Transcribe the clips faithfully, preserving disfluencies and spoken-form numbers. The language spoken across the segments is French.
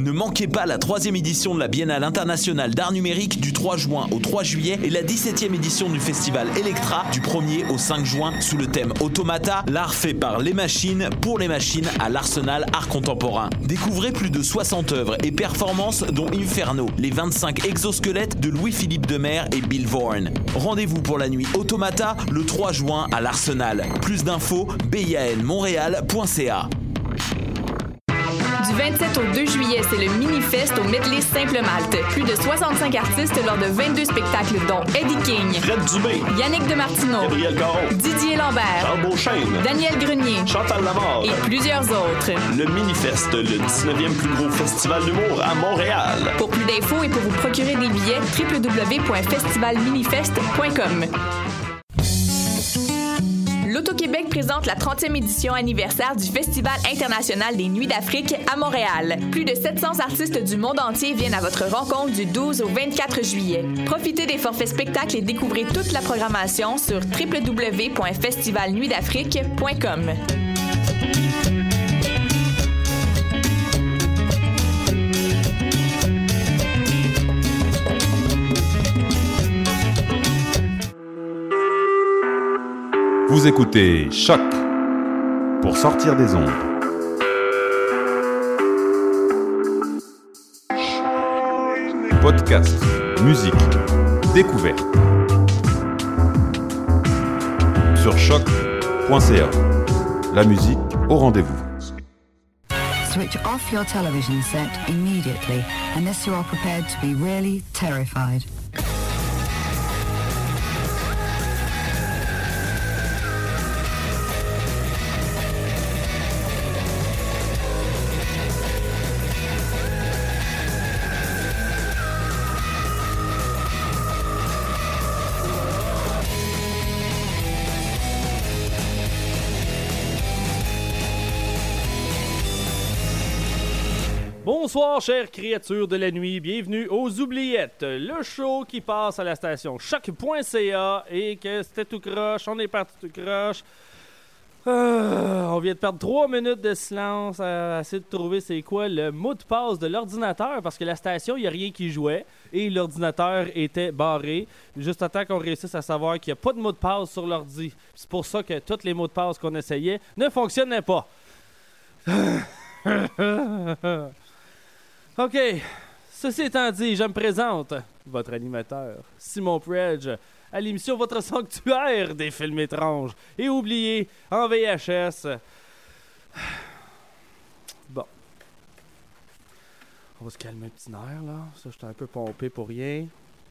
Ne manquez pas la troisième édition de la Biennale internationale d'art numérique du trois juin au trois juillet et la dix-septième édition du festival Electra du premier au cinq juin sous le thème Automata, l'art fait par les machines pour les machines à l'Arsenal Art Contemporain. Découvrez plus de soixante œuvres et performances dont Inferno, les vingt-cinq exosquelettes de Louis-Philippe Demer et Bill Vaughan. Rendez-vous pour la nuit Automata le trois juin à l'Arsenal. Plus d'infos, b i a n montréal point c a. Du vingt-sept au deux juillet, c'est le Mini-Fest au Medley Simple Malte. Plus de soixante-cinq artistes lors de vingt-deux spectacles, dont Eddie King, Fred Dubé, Yannick Demartino, Gabriel Caron, Didier Lambert, Charles Beauchesne, Daniel Grenier, Chantal Lamarre et plusieurs autres. Le Mini-Fest, le dix-neuvième plus gros festival d'humour à Montréal. Pour plus d'infos et pour vous procurer des billets, w w w point festival minifest point com. L'Auto-Québec présente la trentième édition anniversaire du Festival international des Nuits d'Afrique à Montréal. Plus de sept cents artistes du monde entier viennent à votre rencontre du douze au vingt-quatre juillet. Profitez des forfaits spectacles et découvrez toute la programmation sur w w w point festival nuit d'afrique point com. Vous écoutez Choc pour sortir des ondes. Podcast, musique, découverte. Sur choc point c a. La musique au rendez-vous. Switch off your television set immediately unless you are prepared to be really terrified. Bonsoir, chères créatures de la nuit. Bienvenue aux Oubliettes, le show qui passe à la station choc point c a et que c'était tout croche, on est parti tout croche. Euh, on vient de perdre trois minutes de silence à essayer de trouver c'est quoi le mot de passe de l'ordinateur parce que la station, il n'y a rien qui jouait et l'ordinateur était barré. Juste à temps qu'on réussisse à savoir qu'il n'y a pas de mot de passe sur l'ordi. C'est pour ça que tous les mots de passe qu'on essayait ne fonctionnaient pas. OK. Ceci étant dit, je me présente, votre animateur, Simon Predge, à l'émission Votre Sanctuaire des films étranges et oubliés en V H S. Bon. On va se calmer un petit nerf, là. Ça, j'étais un peu pompé pour rien.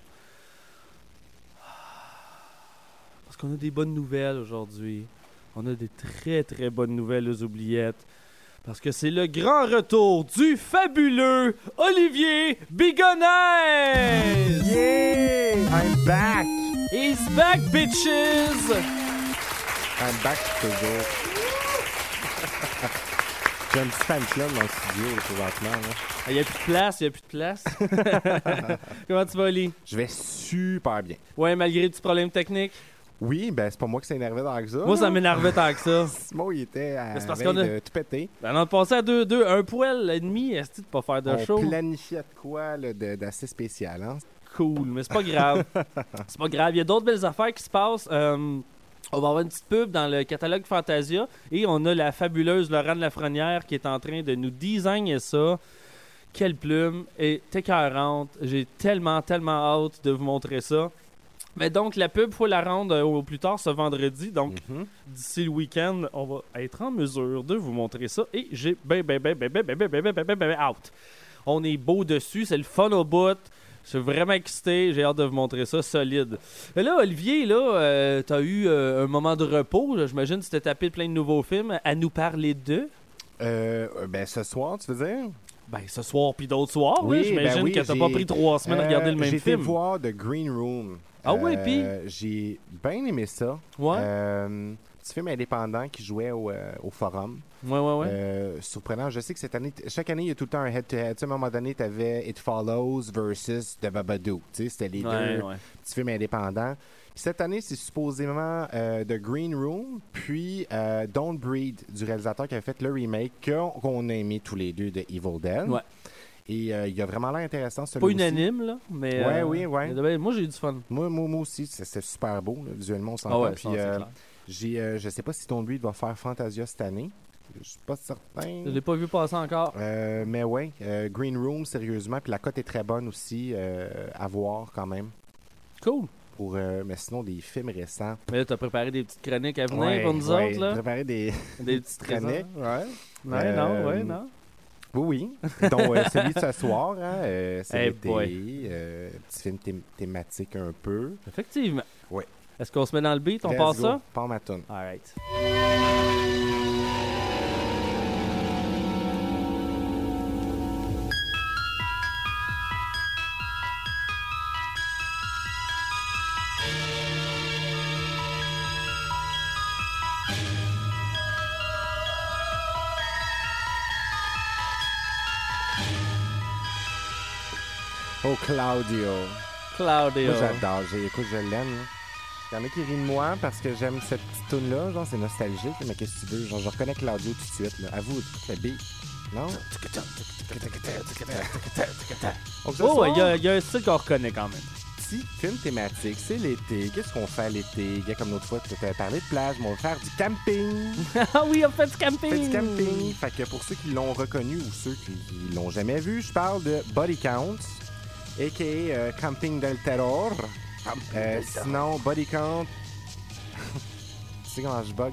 Parce qu'on a des bonnes nouvelles aujourd'hui. On a des très, très bonnes nouvelles aux oubliettes. Parce que c'est le grand retour du fabuleux Olivier Bigonnet! Yeah! I'm back! He's back, bitches! I'm back toujours. J'ai un petit fan club dans le studio, présentement. Il n'y a plus de place, il n'y a plus de place. Comment tu vas, Oli? Je vais super bien. Ouais, malgré les petits problèmes techniques? Oui, ben c'est pas moi qui s'est énervé tant que ça. Moi, ça m'énervait tant que ça. Simon, il était à c'est parce veille qu'on a... de tout péter. Ben, on a passé à deux, deux, un poil et demi, est-ce de pas faire de on show? On planifiait de quoi là, de, d'assez spécial, hein? Cool, mais c'est pas grave. C'est pas grave, il y a d'autres belles affaires qui se passent. Euh, on va avoir une petite pub dans le catalogue Fantasia et on a la fabuleuse Laurent Lafrenière qui est en train de nous designer ça. Quelle plume est écœurante. J'ai tellement, tellement hâte de vous montrer ça. Mais donc, la pub, il faut la rendre au plus tard ce vendredi. Donc, mm-hmm. d'ici le week-end, on va être en mesure de vous montrer ça. Et j'ai ben, ben, ben, ben, ben, ben, ben, ben, ben, ben, ben, ben, out. On est beau dessus, c'est le fun au bout. Je suis vraiment excité, j'ai hâte de vous montrer ça solide. Et là, Olivier, là, euh, t'as eu euh, un moment de repos. Là, j'imagine que tu t'es tapé plein de nouveaux films à nous parler d'eux. Euh, ben, ce soir, tu veux dire? Ben, ce soir puis d'autres soirs. Oui, là, j'imagine ben oui, que t'as j'ai... pas pris trois semaines à regarder le même j'ai film. J'ai été voir The Green Room. Ah euh, oui, puis? J'ai bien aimé ça. Ouais. Euh, petit film indépendant qui jouait au, euh, au Forum. Ouais, ouais, ouais. Euh, surprenant. Je sais que cette année, t- chaque année, il y a tout le temps un head-to-head. Tu sais, à un moment donné, tu avais It Follows versus The Babadook. Tu sais, c'était les ouais, deux ouais. petits films indépendants. Puis cette année, c'est supposément euh, The Green Room, puis euh, Don't Breathe, du réalisateur qui a fait le remake qu'on, qu'on a aimé tous les deux de Evil Dead. Ouais. Et euh, il a vraiment l'air intéressant, celui Pas unanime, là, mais... Ouais, euh, oui, ouais. mais moi, j'ai eu du fun. Moi, moi, moi aussi, c'est, c'est super beau, là, visuellement, on s'entend. Ah ouais, Puis, ça, c'est euh, clair. j'ai, euh, je sais pas si Tom Reed va faire Fantasia cette année. Je suis pas certain. Je l'ai pas vu passer encore. Euh, mais ouais, euh, Green Room, sérieusement. Puis la cote est très bonne aussi euh, à voir quand même. Cool. Pour, euh, mais sinon, des films récents. Mais là, t'as préparé des petites chroniques à venir Ouais, pour nous ouais, autres, là? préparer des, Des petites chroniques. chroniques. Ouais. Ouais, Euh, non, ouais, non. Oui, oui. Donc, euh, celui de ce soir, hein, euh, c'est Hey l'été. boy. Euh, petit film thém- thématique un peu. Effectivement. Ouais. Est-ce qu'on se met dans le beat? On Let's passe go. ça? Pas ma toune. All right. Oh, Claudio. Claudio. Moi, j'adore. J'ai, écoute, je l'aime. là. Il y en a qui rient de moi parce que j'aime cette petite tune-là. Genre, c'est nostalgique, mais qu'est-ce que tu veux? Genre, je reconnais Claudio tout de suite. Là. Avoue, le beat. Non? Donc, ce Oh, soir, il y, a- il y a un style qu'on reconnaît quand même. petit film thématique. C'est l'été. Qu'est-ce qu'on fait à l'été? Gars, comme l'autre fois, tu t'avais parlé de plage, mais on va faire du camping. Ah oui, on fait du camping! On fait du camping. Fait que pour ceux qui l'ont reconnu ou ceux qui, qui l'ont jamais vu, je parle de Body Count, a k a. Euh, Camping del Terror. Euh, sinon, Body Count... tu sais comment je bug?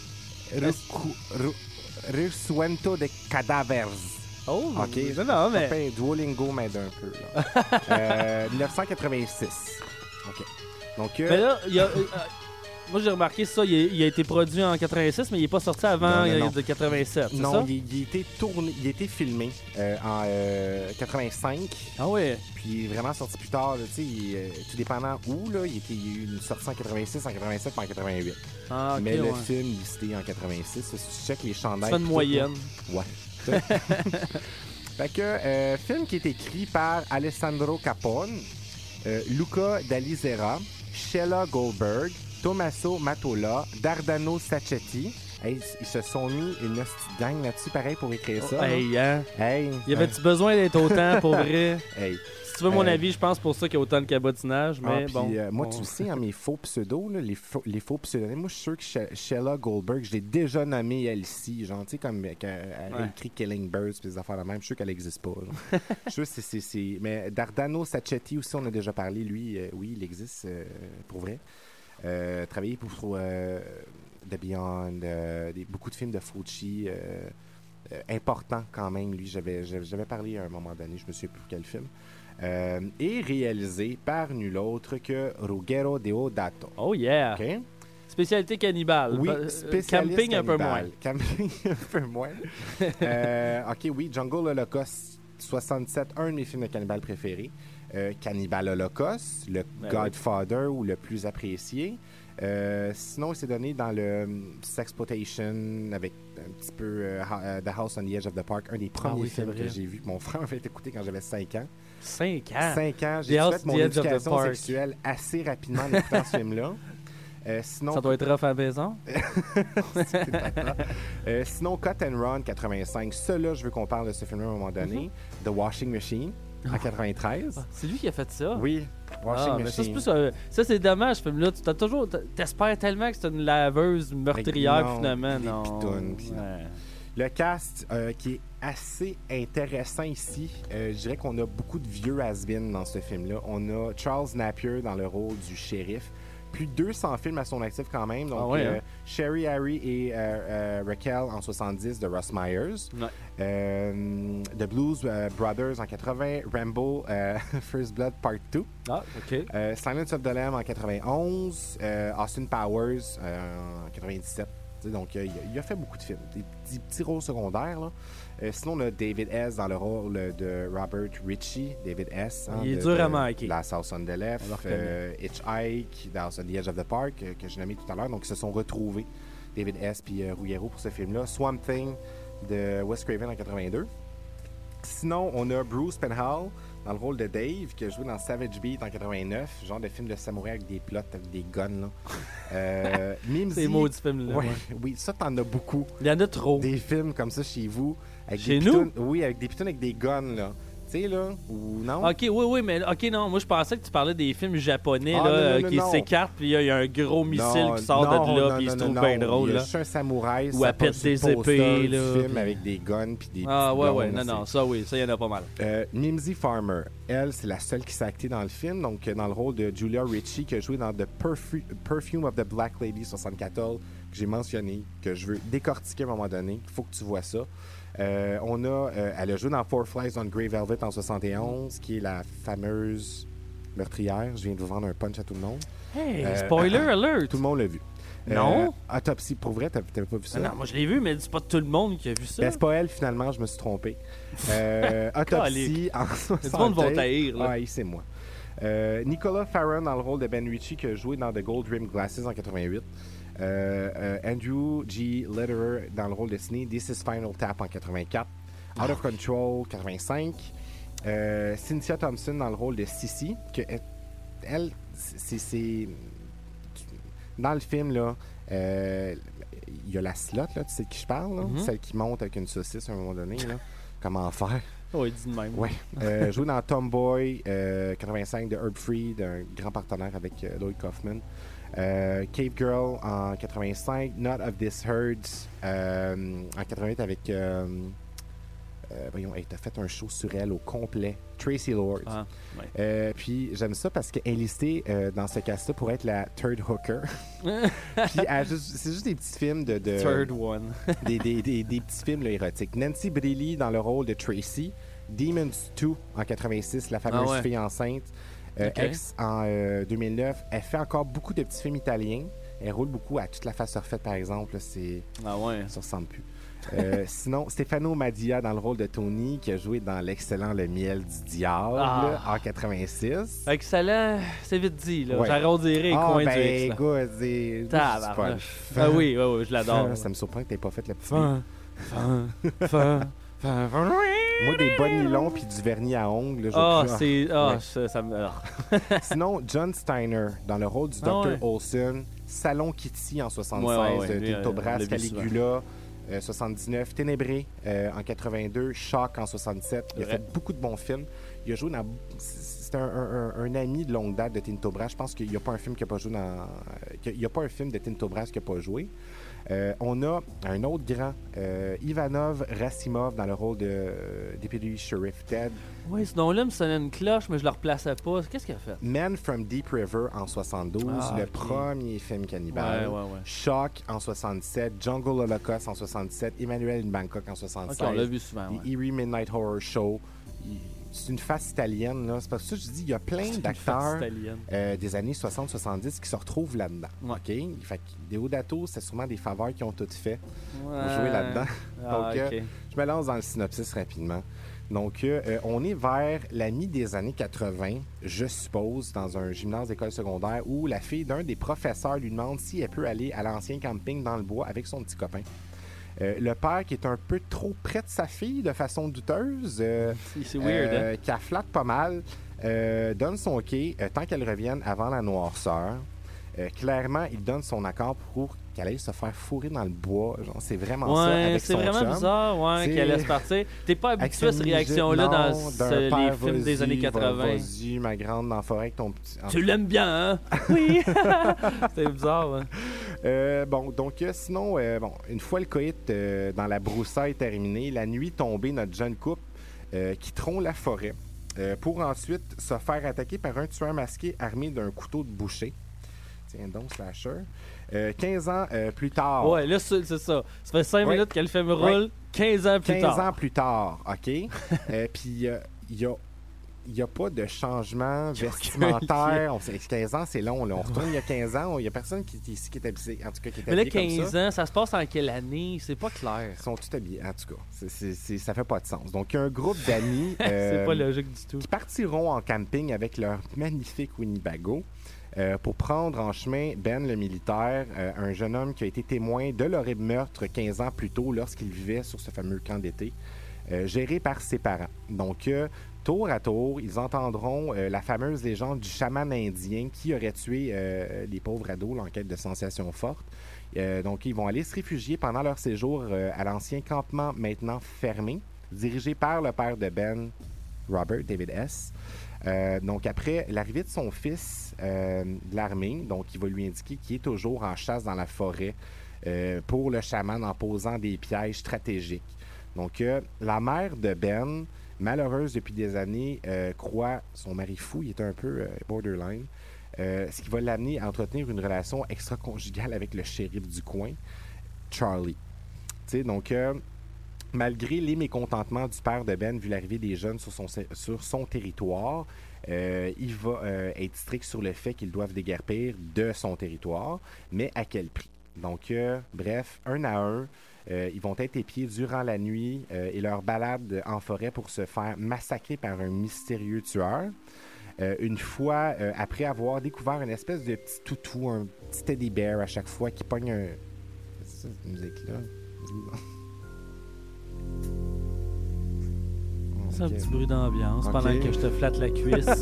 Recu- Ru- Resuento de Cadavers. Oh, OK. non, non, mais... Enfin, Duolingo m'aide un peu. Là. euh, dix-neuf cent quatre-vingt-six. OK. Donc, euh, Mais là, il y a, euh, euh, moi j'ai remarqué ça, il a, il a été produit en quatre-vingt-six, mais il n'est pas sorti avant Non, non, euh, non. de quatre-vingt-sept, c'est non, ça? il, il a été tourné, il a été filmé euh, en euh, quatre-vingt-cinq. Ah oui. Puis vraiment sorti plus tard, là, tu sais, il, euh, tout dépendant où, là, il, était, il y a eu une sortie en quatre-vingt-six, en quatre-vingt-sept et en quatre-vingt-huit. Ah, ok, Mais le ouais. film listé en quatre-vingt-six, si tu checkes les chandails... Tu fais une pis tout, moyenne. là, ouais. Fait que, euh, film qui est écrit par Alessandro Capone, euh, Luca D'Alizera, Sheila Goldberg, Tommaso Mattola, Dardano Sacchetti. Hey, ils se sont mis une petite gang là-dessus, pareil, pour écrire ça. Oh, hey, hein? là. Hey, Y avait-tu besoin d'être autant pour vrai? hey. Si tu veux mon Euh, avis, je pense pour ça qu'il y a autant de cabotinage, Ah, mais puis, bon. euh, moi, on- tu le sais, hein, mes faux pseudos, là, les, faux, les faux pseudonymes, moi, je suis sûr que She- Sheila Goldberg, je l'ai déjà nommée elle ici, genre, tu sais, comme euh, quand elle a Ouais. écrit Killing Birds, puis des affaires de même, je suis sûr qu'elle n'existe pas. genre. Je suis sûr que c'est, c'est, c'est... Mais Dardano Sacchetti aussi, on a déjà parlé, lui, euh, oui, il existe, euh, pour vrai. Euh, travaillé pour euh, The Beyond, euh, des, beaucoup de films de Fulci, euh, euh, important quand même, lui, j'avais, j'avais, j'avais parlé à un moment donné, je me souviens plus quel film. Euh, et réalisé par nul autre que Ruggero Deodato. Oh yeah! OK? Spécialité cannibale. Oui, Euh, spécialiste Camping un peu moins. cannibale. Camping un peu moins. Euh, OK, oui, Jungle Holocaust soixante-sept, un de mes films de cannibale préférés. Euh, Cannibal Holocaust, le Ben Godfather ou le plus apprécié. Euh, sinon, il s'est donné dans le um, Sexploitation avec un petit peu euh, Ha- euh, The House on the Edge of the Park, un des premiers Ah oui, c'est films que vrai. j'ai vu. Mon frère m'avait écouté quand j'avais cinq ans. Cinq ans. cinq ans, The j'ai House fait on mon the Edge of the éducation Park. sexuelle assez rapidement en écoutant ce film-là. Euh, sinon, Ça doit être rough à la maison. euh, sinon, Cut and Run quatre-vingt-cinq. Cela, je veux qu'on parle de ce film-là à un moment donné. Mm-hmm. The Washing Machine en quatre-vingt-treize. C'est lui qui a fait ça? Oui, Washing Ah, mais ça, c'est Machine. plus, euh, ça, c'est dommage, ce film-là. Tu t'as toujours, t'espères tellement que c'est une laveuse meurtrière, Avec- puis non, finalement, des non. pitounes, puis- Ouais. Le cast euh, qui est assez intéressant ici, euh, je dirais qu'on a beaucoup de vieux has-been dans ce film-là. On a Charles Napier dans le rôle du shérif. Plus de deux cents films à son actif quand même. Donc, Ah ouais, euh, hein? Sherry, Harry et euh, euh, Raquel en soixante-dix de Russ Myers. Ouais. Euh, The Blues euh, Brothers en quatre-vingts. Rambo euh, First Blood Part deux. Ah, OK. Euh, Silence of the Lamb en quatre-vingt-onze. Euh, Austin Powers euh, en quatre-vingt-dix-sept. Tu sais, donc, euh, il, a, il a fait beaucoup de films. Des petits, petits rôles secondaires. Là. Euh, sinon, on a David S. dans le rôle de Robert Ritchie. David S. hein, Il est de- dur à de manquer. La House on the Left. On le reconnaît. Euh, Hitchhike dans The Edge of the Park, euh, que je nommé tout à l'heure. Donc, ils se sont retrouvés, David S. puis euh, Ruggiero, pour ce film-là. Swamp Thing de Wes Craven en quatre-vingt-deux. Sinon, on a Bruce Penhall dans le rôle de Dave, qui a joué dans Savage Beat en quatre-vingt-neuf, genre de film de samouraï avec des plots, avec des guns. Là. Euh, Mimsy. C'est maudit film-là. Ouais, ouais. oui, ça, t'en as beaucoup. Il y en a trop. Des films comme ça chez vous. Avec Chez des nous? pitounes- Oui, avec des pitounes avec des guns, là. Tu sais, là, ou non? Ok, oui, oui, mais ok, non, moi je pensais que tu parlais des films japonais Ah, là, non, non, euh, non, qui non. s'écartent, puis il y, y a un gros missile Non, qui sort non, de là, non, puis il non, se non, trouve bien non. drôle. Il y a Là. juste un samouraï, Ou ça elle pète passe sur le des poster épées, du là, film puis- avec des guns puis des Ah, petits ouais, blondes, ouais, non, là, non, c'est- ça oui, ça y en a pas mal. Euh, Mimsy Farmer, elle, c'est la seule qui s'est actée dans le film, donc euh, dans le rôle de Julia Ritchie, qui a joué dans The Perfu- Perfume of the Black Lady soixante-quatorze, que j'ai mentionné, que je veux décortiquer à un moment donné. Il faut que tu vois ça. Euh, on a, euh, elle a joué dans Four Flies on Grey Velvet en soixante et onze, qui est la fameuse meurtrière. Je viens de vous vendre un punch à tout le monde. Hey, Euh, spoiler alert! Tout le monde l'a vu. Non. Euh, Autopsie, pour vrai, t'avais t'avais pas vu ça? Non, moi je l'ai vu, mais c'est pas tout le monde qui a vu ça. Ben, c'est pas elle, finalement, je me suis trompé. Euh, Autopsie en soixante. Tout le monde va taïr, là. Oui, c'est moi. Euh, Nicolas Farron dans le rôle de Ben Ritchie, qui a joué dans The Gold Rim Glasses en quatre-vingt-huit. Euh, euh, Andrew G. Lederer dans le rôle de Sneed, This is Final Tap en quatre-vingt-quatre. Out of Control, quatre-vingt-cinq. Euh, Cynthia Thompson dans le rôle de Sissy, que elle, elle, c'est... c'est- Dans le film, là, euh, il y a la slot, là, tu sais de qui je parle, là? Mhm. Celle qui monte avec une saucisse à un moment donné, là. Comment faire? Oh, il dit de même. Ouais. Euh, joué dans Tomboy euh, quatre-vingt-cinq de Herb Freed, un grand partenaire avec euh, Lloyd Kaufman. Euh, Cave Girl en quatre-vingt-cinq, Not of This Herds euh, en quatre-vingt-huit avec. Euh, euh, voyons, hey, t'as fait un show sur elle au complet. Tracy Lord. Ah, ouais. Euh, puis j'aime ça parce qu'elle est listée euh, dans ce cast-là pour être la third hooker. Puis elle a juste- c'est juste des petits films de. de Third one. des, des, des, des petits films là, érotiques. Nancy Briley dans le rôle de Tracy. Demons deux en quatre-vingt-six, la fameuse Ah ouais. fille enceinte. Euh, Ok. Ex en euh, deux mille neuf. Elle fait encore beaucoup de petits films italiens. Elle roule beaucoup à Toute la face refaite, par exemple. Là, c'est... Ah ouais. Ça ressemble plus. Euh, sinon, Stefano Madia dans le rôle de Tony, qui a joué dans l'excellent Le Miel du Diable Ah. en quatre-vingt-six. Excellent, c'est vite dit, là. Ouais. J'arrondirais les Ah, coins ben, du X. là. écoute, c'est... Tabarnak. c'est pas Ah le oui, oui, oui, je l'adore. fun. Ça me surprend que t'aies pas fait la petite... Fin, fin, fin, fin, fin. Moi, des bas nylons puis du vernis à ongles. là, je Ah, veux plus- c'est. Ah, Ouais. ça, ça me. alors. Sinon, John Steiner, dans le rôle du Ah docteur ouais. Olson, Salon Kitty en soixante-seize, Ouais, ouais, ouais. euh, Lui, Tinto euh, Brass, on l'a vu Caligula, euh, soixante-dix-neuf, Ténébré euh, en quatre-vingt-deux, Shock en soixante-sept. Il a Ouais. fait beaucoup de bons films. Il a joué dans... C'est un, un- un- un ami de longue date de Tinto Brass. Je pense qu'il n'y a pas un film qui n'a pas joué dans... qu'il n'y a pas un film de Tinto Brass qui n'a pas joué. Euh, on a un autre grand, euh, Ivanov Rassimov, dans le rôle de euh, Deputy Sheriff Ted. Oui, ce nom-là me sonnait une cloche, mais je le replaçais pas. Qu'est-ce qu'il a fait? Man from Deep River en soixante-douze, Ah, le ok. premier film cannibale. Ouais, ouais, ouais. Shock en soixante-sept, Jungle Holocaust en soixante-sept, Emmanuel in Bangkok en Ok, soixante-seize, on l'a vu souvent. The Ouais. Eerie Midnight Horror Show. Il- C'est une face italienne, là. C'est parce que ça, je dis, il y a plein Une face d'acteurs italienne. euh, des années soixante soixante-dix qui se retrouvent là-dedans. Ouais. OK? Fait que Deodato, c'est sûrement des faveurs qui ont toutes fait pour Ouais. jouer là-dedans. Ah, Donc, euh, ok. Je me lance dans le synopsis rapidement. Donc, euh, euh, on est vers la mi des années quatre-vingts, je suppose, dans un gymnase d'école secondaire où la fille d'un des professeurs lui demande si elle peut aller à l'ancien camping dans le bois avec son petit copain. Euh, le père, qui est un peu trop près de sa fille de façon douteuse, euh, C'est- C'est weird, euh, hein? qui la flatte pas mal, euh, donne son OK euh, tant qu'elle revienne avant la noirceur. Euh, clairement, il donne son accord pour qu'elle aille se faire fourrer dans le bois. Genre, c'est vraiment ça Ouais, avec c'est son vraiment chum. bizarre, ouais, C'est- qu'elle laisse partir. T'es pas Avec habitué à sa cette mini-jupe, réaction-là non, dans d'un ce- les père, films des vas-y, années va- quatre-vingts. Vas-y, ma grande, dans la forêt avec ton petit... en Tu l'aimes bien, hein? Oui! C'est bizarre, hein? Euh, bon, donc euh, sinon, euh, bon, une fois le coït euh, dans la broussaille terminé, la nuit tombée, notre jeune couple euh, quitteront la forêt euh, pour ensuite se faire attaquer par un tueur masqué armé d'un couteau de boucher. Tiens donc, slasher. Euh, quinze ans euh, plus tard. Ouais, là, c'est c'est ça. Ça fait cinq Ouais. minutes que le film roule, quinze ans plus quinze tard. ans plus tard, OK? euh, Puis euh, il y a... Il n'y a pas de changement Il y a vestimentaire. On sait, quinze ans, c'est long. Là. On retourne il y a quinze ans. Il n'y a personne qui, qui, qui est habillé, en tout cas, qui est Mais là, habillé comme quinze ça. ans, ça se passe en quelle année? C'est pas clair. Ils sont tous habillés, en tout cas. C'est, c'est, c'est- ça fait pas de sens. Donc, il y a un groupe d'amis C'est euh, pas logique du tout. qui partiront en camping avec leur magnifique Winnebago euh, pour prendre en chemin Ben le militaire, euh, un jeune homme qui a été témoin de l'horrible meurtre quinze ans plus tôt lorsqu'il vivait sur ce fameux camp d'été, euh, géré par ses parents. Donc, euh, tour à tour, ils entendront euh, la fameuse légende du chaman indien qui aurait tué euh, les pauvres ados, l'enquête de sensations fortes. Euh, donc, ils vont aller se réfugier pendant leur séjour euh, à l'ancien campement maintenant fermé, dirigé par le père de Ben, Robert David S. Euh, donc, après l'arrivée de son fils euh, de l'armée, donc il va lui indiquer qu'il est toujours en chasse dans la forêt euh, pour le chaman en posant des pièges stratégiques. Donc, euh, la mère de Ben, malheureuse depuis des années, euh, croit son mari fou, il est un peu euh, borderline, euh, ce qui va l'amener à entretenir une relation extra-conjugale avec le shérif du coin, Charlie. Tu sais, donc... Euh, Malgré les mécontentements du père de Ben vu l'arrivée des jeunes sur son, sur son territoire, euh, il va euh, être strict sur le fait qu'ils doivent déguerpir de son territoire, mais à quel prix? Donc, euh, bref, un à un, euh, ils vont être épiés durant la nuit euh, et leur balade en forêt pour se faire massacrer par un mystérieux tueur. Euh, une fois, euh, après avoir découvert une espèce de petit toutou, un petit teddy bear à chaque fois qui pogne un... C'est ça, cette musique-là? C'est un petit bruit d'ambiance okay. pendant que je te flatte la cuisse.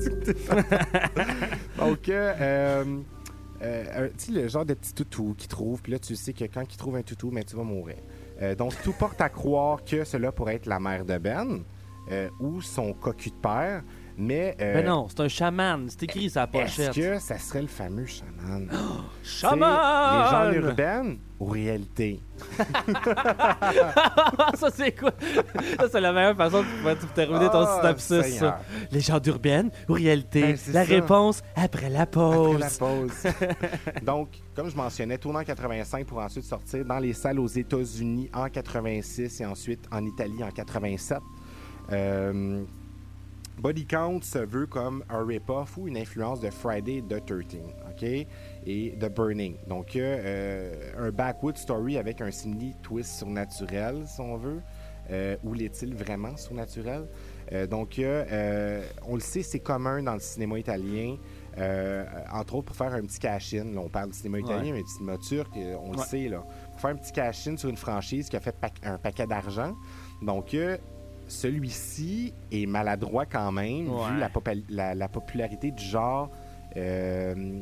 Donc, euh, euh, tu sais, le genre de petit toutou qu'il trouve, puis là, tu sais que quand il trouve un toutou, mais tu vas mourir. Euh, donc, tout porte à croire que cela pourrait être la mère de Ben euh, ou son cocu de père, mais... Euh, ben non, c'est un chaman, c'est écrit sa pochette. Est-ce que ça serait le fameux chaman? Oh, chaman! Légende urbaine ou réalité? Ça, c'est quoi? Ça, c'est la meilleure façon de terminer ton oh, synopsis, ça. Légende urbaine ou réalité? Ben, la ça. réponse après la pause. Après la pause. Donc, comme je mentionnais, tourné en quatre-vingt-cinq pour ensuite sortir dans les salles aux États-Unis en quatre-vingt-six et ensuite en Italie en quatre-vingt-sept. Euh... Body Count se veut comme un rip-off ou une influence de Friday the thirteenth, OK? Et The Burning. Donc, euh, un backwood story avec un simili twist surnaturel, si on veut. Euh, ou l'est-il vraiment surnaturel? Euh, donc, euh, on le sait, c'est commun dans le cinéma italien, euh, entre autres pour faire un petit cash-in. Là, on parle du cinéma italien, ouais. mais du cinéma turc, on ouais. le sait, là. Pour faire un petit cash-in sur une franchise qui a fait pa- un paquet d'argent. Donc, euh, celui-ci est maladroit quand même, ouais. vu la, popa- la, la popularité du genre. Euh,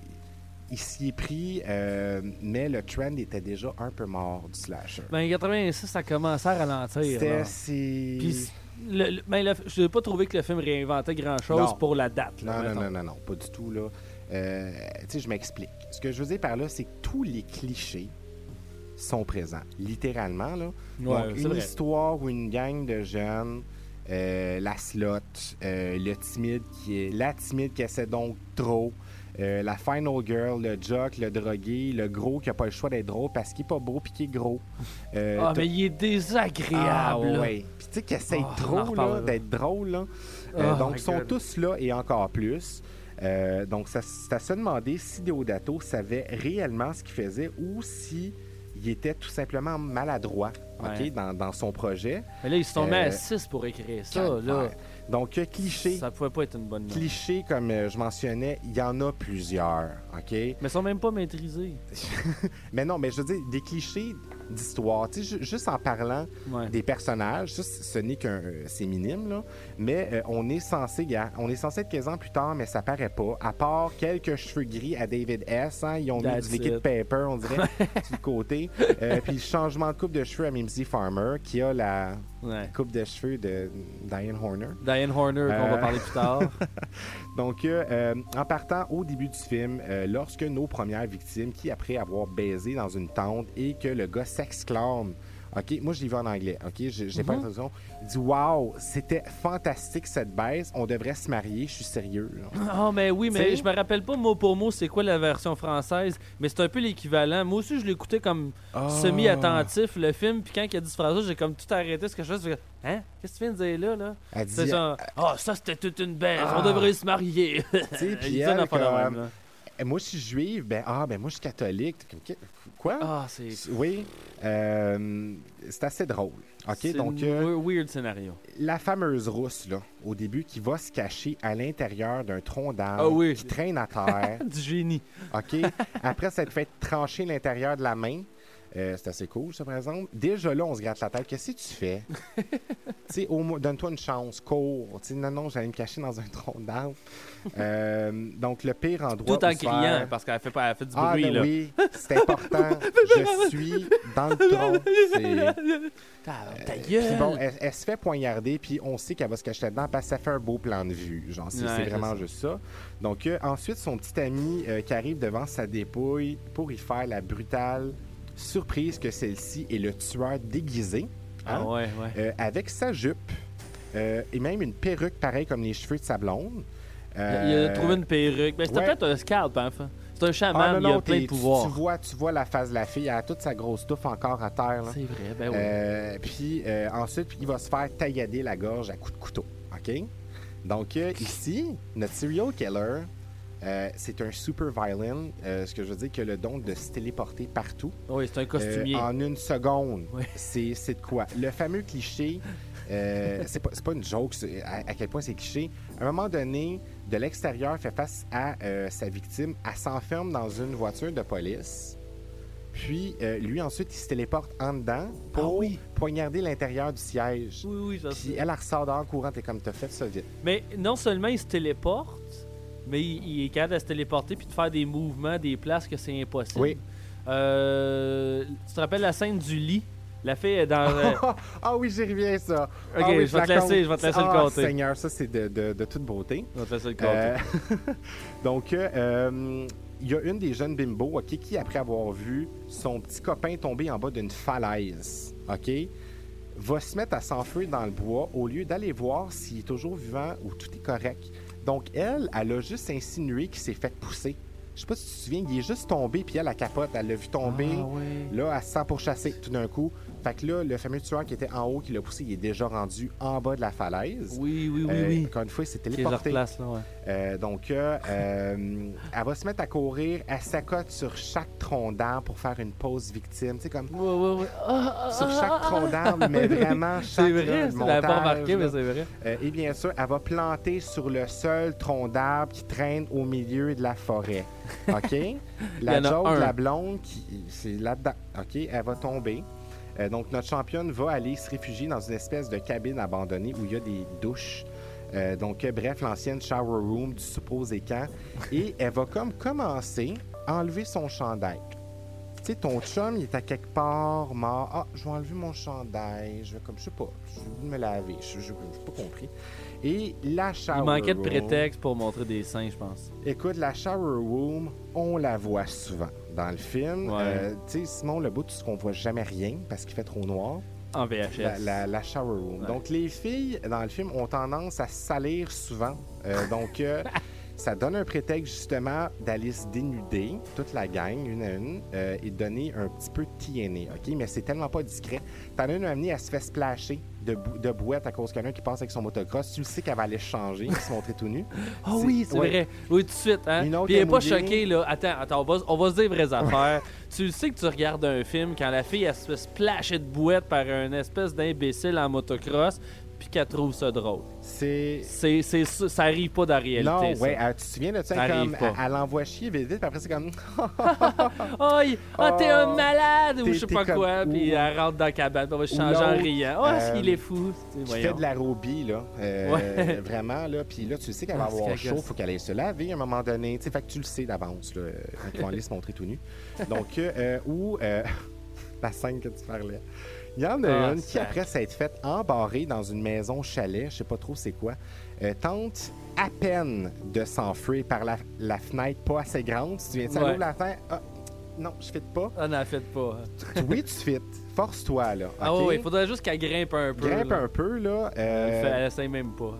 il s'y est pris, euh, mais le trend était déjà un peu mort du slasher. Ben, en quatre-vingt-six, ça commençait à ralentir. C'était... C'est... Puis, le, le, ben, le, je n'ai pas trouvé que le film réinventait grand-chose non. pour la date. Là, non, non, non, non, non, pas du tout. Là. Euh, tu sais, je m'explique. Ce que je veux dire par là, c'est que tous les clichés sont présents, littéralement. Là. Ouais, Donc, une vrai. histoire où une gang de jeunes, euh, la slot, euh, le timide qui est, la timide qui essaie donc trop, euh, la final girl, le jock, le drogué, le gros qui a pas le choix d'être drôle parce qu'il est pas beau puis qu'il est gros. Euh, ah, mais il est désagréable. Ah, ouais. Puis tu sais qu'il essaie oh, trop là, d'être drôle. Là. Euh, oh, donc, ils sont God. tous là et encore plus. Euh, donc, ça, c'est à se demander si Deodato savait réellement ce qu'il faisait ou si il était tout simplement maladroit, OK, ouais. dans, dans son projet. Mais là, ils se sont euh, mis à six pour écrire ça, là. Donc, euh, cliché. Ça pouvait pas être une bonne note. Cliché, comme euh, je mentionnais, il y en a plusieurs, OK? Mais ils sont même pas maîtrisés. Mais non, mais je veux dire, des clichés d'histoire, tu sais, juste en parlant ouais. des personnages, ça, ce n'est qu'un... Euh, c'est minime, là, mais euh, on est censé, gars, on est censé être quinze ans plus tard, mais ça paraît pas, à part quelques cheveux gris à David S., hein, ils ont That's mis du liquid it. paper, on dirait, sur le côté, euh, puis le changement de coupe de cheveux à Mimsy Farmer, qui a la... Ouais. coupe de cheveux de Diane Horner. Diane Horner, euh... qu'on va parler plus tard. Donc, euh, euh, en partant au début du film, euh, lorsque nos premières victimes, qui après avoir baisé dans une tente et que le gars s'exclame, OK, moi je l'ai vu en anglais, OK, j'ai, j'ai mm-hmm. pas l'intention, il dit « Wow, c'était fantastique cette baisse, on devrait se marier, je suis sérieux. » Ah, oh, mais oui, mais T'sais? je me rappelle pas mot pour mot c'est quoi la version française, mais c'est un peu l'équivalent. Moi aussi, je l'écoutais comme oh. semi-attentif, le film, puis quand il a dit cette phrase-là, j'ai comme tout arrêté ce que je faisais. Hein? Qu'est-ce que tu viens de dire là? là? Elle dit, c'est genre, ah, oh, ça c'était toute une baisse, ah. on devrait se marier. Tu sais, puis elle, elle comme... même, moi, je suis juive, ben, ah, ben, moi, je suis catholique. Quoi? Ah, c'est... Oui, euh, c'est assez drôle. OK, c'est donc... un euh, weird scénario. La fameuse rousse, là, au début, qui va se cacher à l'intérieur d'un tronc d'arbre ah, oui. qui traîne à terre. Du génie. OK? Après s'être fait trancher l'intérieur de la main, Euh, c'est assez cool, ça, par exemple. Déjà là, on se gratte la tête. Qu'est-ce que tu fais? Tu sais, au moins, donne-toi une chance, cours. Tu sais, non, non, j'allais me cacher dans un tronc d'arbre. Euh, donc, le pire endroit Tout en où se criant, faire- parce qu'elle fait, pas, elle fait du Ah, bruit, là, là. oui, c'est important. Je suis dans le tronc. C'est... Ta, ta Puis gueule! bon, elle, elle se fait poignarder, puis on sait qu'elle va se cacher là-dedans parce que ça fait un beau plan de vue. Genre, c'est, Ouais, c'est c'est vraiment ça. juste ça. Donc, euh, ensuite, son petit ami euh, qui arrive devant sa dépouille pour y faire la brutale surprise que celle-ci est le tueur déguisé. Ah hein, ouais, ouais. euh, avec sa jupe euh, et même une perruque pareille comme les cheveux de sa blonde. Il a Euh, trouvé une perruque. Ben, c'était ouais. peut-être un scalp, hein. C'est un ah, chaman, non, il a non, plein de t'es- tu, pouvoirs. tu vois, tu vois la face de la fille, elle a toute sa grosse touffe encore à terre. Là. C'est vrai, ben oui. Euh, puis euh, ensuite, il va se faire taillader la gorge à coups de couteau. OK? Donc, euh, ici, notre serial killer, euh, c'est un super violin, euh, ce que je veux dire, qui a le don de se téléporter partout. Oui, c'est un costumier. Euh, en une seconde. Oui. C'est, c'est de quoi? Le fameux cliché, euh, c'est, pas, c'est pas une joke c'est- à, à quel point c'est cliché. À un moment donné, de l'extérieur, fait face à euh, sa victime. Elle s'enferme dans une voiture de police. Puis, euh, lui, ensuite, il se téléporte en dedans pour Ah oui. poignarder l'intérieur du siège. Oui, oui, ça Puis, c'est... elle, elle ressort dehors courant. T'es comme, t'as fait ça vite. Mais non seulement il se téléporte, mais il, il est capable de se téléporter puis de faire des mouvements, des places que c'est impossible. Oui. Euh, tu te rappelles la scène du lit? La fille est dans... euh, Ah oui, j'y reviens, ça. Ok, Ah oui, je vais la te laisser- compte. je vais te laisser le Ah, compter. Seigneur, ça, c'est de, de, de toute beauté. On va te laisser le compter. Euh, Donc, euh, euh, il y a une des jeunes bimbos, OK, qui, après avoir vu son petit copain tomber en bas d'une falaise, OK, va se mettre à s'enfuir dans le bois au lieu d'aller voir s'il est toujours vivant ou tout est correct. Donc, elle, elle a juste insinué qu'il s'est fait pousser. Je sais pas si tu te souviens, il est juste tombé, puis elle, la capote, elle l'a vu tomber. Ah, ouais. Là, elle se sent pourchasser tout d'un coup. Fait que là, le fameux tueur qui était en haut, qui l'a poussé, il est déjà rendu en bas de la falaise. Oui, oui, oui, Euh, oui. Encore une fois, il s'est Qui les téléporté. replace, là, ouais. Euh, donc, euh, euh, elle va se mettre à courir, elle s'accote sur chaque tronc d'arbre pour faire une pause victime. Tu sais, comme Ouais, ouais, ouais. Ah, ah, sur ah, chaque ah, tronc ah. d'arbre, mais vraiment chaque C'est là, vrai, le tu l'avais pas montage, remarqué, mais là. c'est vrai. Euh, et bien sûr, elle va planter sur le seul tronc d'arbre qui traîne au milieu de la forêt. OK? Il La y en a joke un. de la blonde, qui, c'est là-dedans. OK? Elle va tomber. Euh, donc, notre championne va aller se réfugier dans une espèce de cabine abandonnée où il y a des douches. Euh, donc, euh, bref, l'ancienne shower room du supposé camp. Et elle va comme commencer à enlever son chandail. Tu sais, ton chum, il est à quelque part mort. Ah, je vais enlever mon chandail. Je vais comme, je sais pas, je vais me laver. Je n'ai pas compris. Et la shower Il manquait de room- prétexte pour montrer des seins, je pense. Écoute, la shower room, on la voit souvent dans le film. Ouais. Euh, tu sais, Simon Lebeau, tout ce qu'on voit jamais rien parce qu'il fait trop noir. En V H La, S. la, la shower room. Ouais. Donc, les filles dans le film ont tendance à se salir souvent. Euh, donc, euh, ça donne un prétexte justement d'aller se dénuder, toute la gang, une à une, euh, et de donner un petit peu de T N A. OK? Mais c'est tellement pas discret. T'en as une amenée, elle se fait splasher de, bou- de bouette à cause qu'il y en a un qui passe avec son motocross. Tu le sais qu'elle va aller changer, se montrer tout nu. Ah oui, c'est ouais. vrai. Oui, tout de suite. Hein? Une autre Puis elle est pas mouillée. choquée, là. Attends, attends, on va, on va se dire vraies affaires. Tu le sais que tu regardes un film quand la fille, elle se fait splasher de bouette par un espèce d'imbécile en motocross, puis qu'elle trouve ça drôle. C'est. C'est, c'est, ça ça arrive pas dans la réalité. Non, ça. ouais, euh, tu te souviens de ça, Ça arrive comme, pas. elle, elle l'envoie chier vite, vite, puis après c'est comme, Oh, il- ah, t'es un Oh, malade ou t'es- je sais t'es pas comme- quoi, puis ou- elle rentre dans la cabane, puis on va se ou changer en l'autre, riant. Oh, euh, il est fou. Tu sais, qui voyons. fait de l'aérobie, là, euh, Ouais. vraiment, là, puis là, tu sais qu'elle va Ah, c'est avoir qu'elle chaud, gosse. faut qu'elle aille se laver à un moment donné, tu sais, fait que tu le sais d'avance, là, euh, quand ils vont aller se montrer tout nu. Donc, euh, euh, ou, euh, la scène que tu parlais. Il y en a Ah, une qui, sac. après s'être faite embarrer dans une maison chalet, je sais pas trop c'est quoi, euh, tente à peine de s'enfuir par la, la fenêtre pas assez grande. Si tu viens de Ouais. ouvre la fenêtre, ah, non, je fit pas. Ah, n'en faites pas. Oui, tu fit. Force-toi, là. Ah OK? oui, il faudrait juste qu'elle grimpe un peu. Grimpe là. un peu, là. Elle, euh, fait- elle essaie même pas.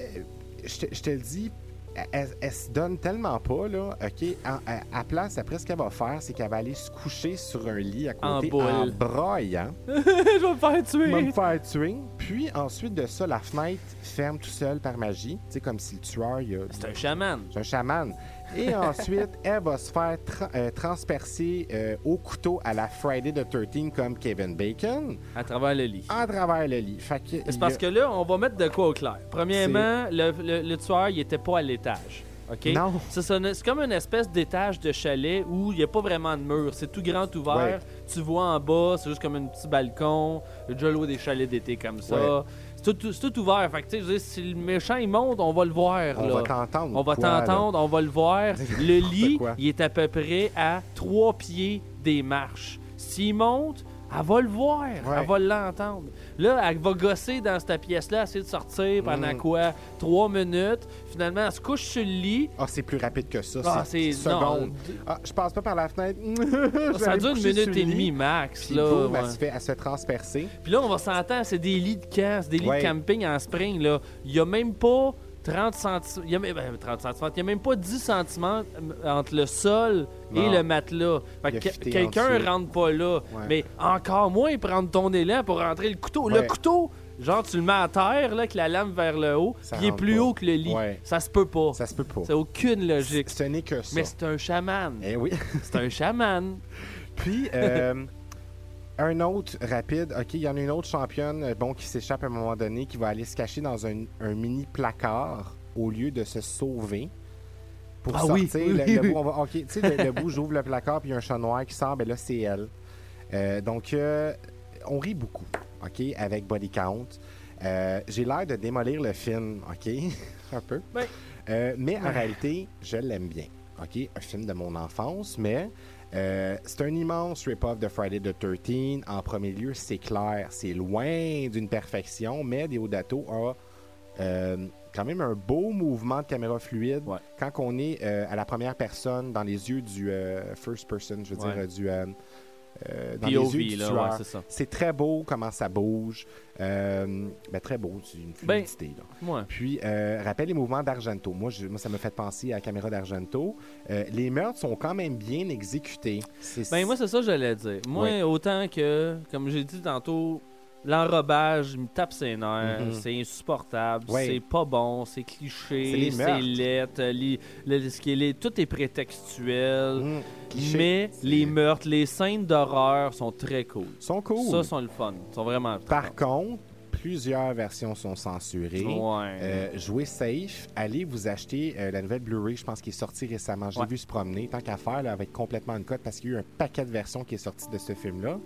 je te, je te le dis, elle, elle se donne tellement pas, là, OK? À, à, à place, après, ce qu'elle va faire, c'est qu'elle va aller se coucher sur un lit à côté En en, boule. braillant. Je vais me faire tuer. Va me faire tuer. Puis, ensuite de ça, la fenêtre ferme tout seul par magie. Tu sais, comme si le tueur, il a... C'est un chaman. C'est un chaman. Et ensuite, elle va se faire tra- euh, transpercer euh, au couteau à la Friday the thirteenth comme Kevin Bacon À travers le lit. à travers le lit. Fait que C'est il parce y a- que là, on va mettre de quoi au clair. Premièrement, le, le- le tueur, il était pas à l'étage. OK? Non. C'est, ça, c'est comme une espèce d'étage de chalet où il n'y a pas vraiment de mur. C'est tout grand ouvert. Ouais. Tu vois en bas, c'est juste comme un petit balcon. J'ai déjà loué des chalets d'été comme ça. Ouais. C'est, tout, c'est tout ouvert. Fait que, tu sais, je veux dire, si le méchant il monte, on va le voir. On là. va t'entendre. On va quoi, t'entendre, on va le voir. Le lit, quoi. il est à peu près à trois pieds des marches. S'il monte, elle va le voir, Ouais. elle va l'entendre. Là, elle va gosser dans cette pièce-là, essayer de sortir pendant Mm. quoi? Trois minutes. Finalement, elle se couche sur le lit. Ah, c'est plus rapide que ça. Ah, c'est c'est- secondes. non. Ah, je passe pas par la fenêtre. Je vais Ça aller dure me une coucher minute sur le et lit. demie max. Puis Là, boum, ouais. elle, se fait, elle se fait transpercer. Puis là, on va s'entendre, c'est des lits de camp, c'est des lits Ouais. de camping en spring. Là. Il n'y a même pas trente centimètres. Il y a même, ben, trente centimètres. Il y a même pas dix centimètres entre le sol et Non. le matelas. Fait Il a que fité quelqu'un en dessous. rentre pas là. Ouais. Mais encore moins prendre ton élan pour rentrer le couteau. Ouais. Le couteau, genre, tu le mets à terre, là, avec la lame vers le haut, Ça puis il est rentre plus pas. haut que le lit. Ouais. Ça se peut pas. Ça se peut pas. C'est aucune logique. Ce n'est que ça. Mais c'est un chaman. Eh oui. C'est un chaman. Puis, euh, un autre rapide. OK, il y en a une autre championne euh, bon, qui s'échappe à un moment donné, qui va aller se cacher dans un, un mini placard au lieu de se sauver. Pour Ah sortir, oui, oui, le, oui, le oui. bout, on va- OK, tu sais, le, le bout, j'ouvre le placard, puis il y a un chat noir qui sort, ben là, c'est elle. Euh, donc, euh, on rit beaucoup, OK, avec Body Count. Euh, j'ai l'air de démolir le film, OK, un peu. Ben. Euh, mais en réalité, je l'aime bien, OK, un film de mon enfance, mais euh, c'est un immense rip-off de Friday the thirteenth. En premier lieu, c'est clair, c'est loin d'une perfection, mais Deodato a euh, quand même un beau mouvement de caméra fluide Ouais. quand on est euh, à la première personne dans les yeux du euh, first person, je veux Ouais. dire, euh, du... euh, euh, dans P O les yeux V, du là, tueur. ouais, c'est ça. C'est très beau comment ça bouge. Euh, ben, très beau, c'est une Ben, fluidité. là. Ouais. Puis, euh, rappelle les mouvements d'Argento. Moi, je- moi, ça me fait penser à la caméra d'Argento. Euh, les meurtres sont quand même bien exécutés. C'est- Ben moi c'est ça que j'allais dire. Moi Ouais. autant que, comme j'ai dit tantôt, l'enrobage il me tape ses nerfs, Mhm. c'est insupportable, Ouais. c'est pas bon, c'est cliché, C'est les c'est meurtres. lettre, les- le- ce qui est les- tout est prétextuel. Mmh, cliché. Mais C'est- les meurtres, les scènes d'horreur sont très cool. sont cool. Ça sont le fun, sont vraiment très Par fun. contre, plusieurs versions sont censurées. Ouais. Euh, jouez safe. Allez vous acheter euh, la nouvelle Blu-ray, je pense, qui est sortie récemment. Je l'ai Ouais. vu se promener. Tant qu'à faire, là, avec complètement une cote, parce qu'il y a eu un paquet de versions qui est sorti de ce film-là.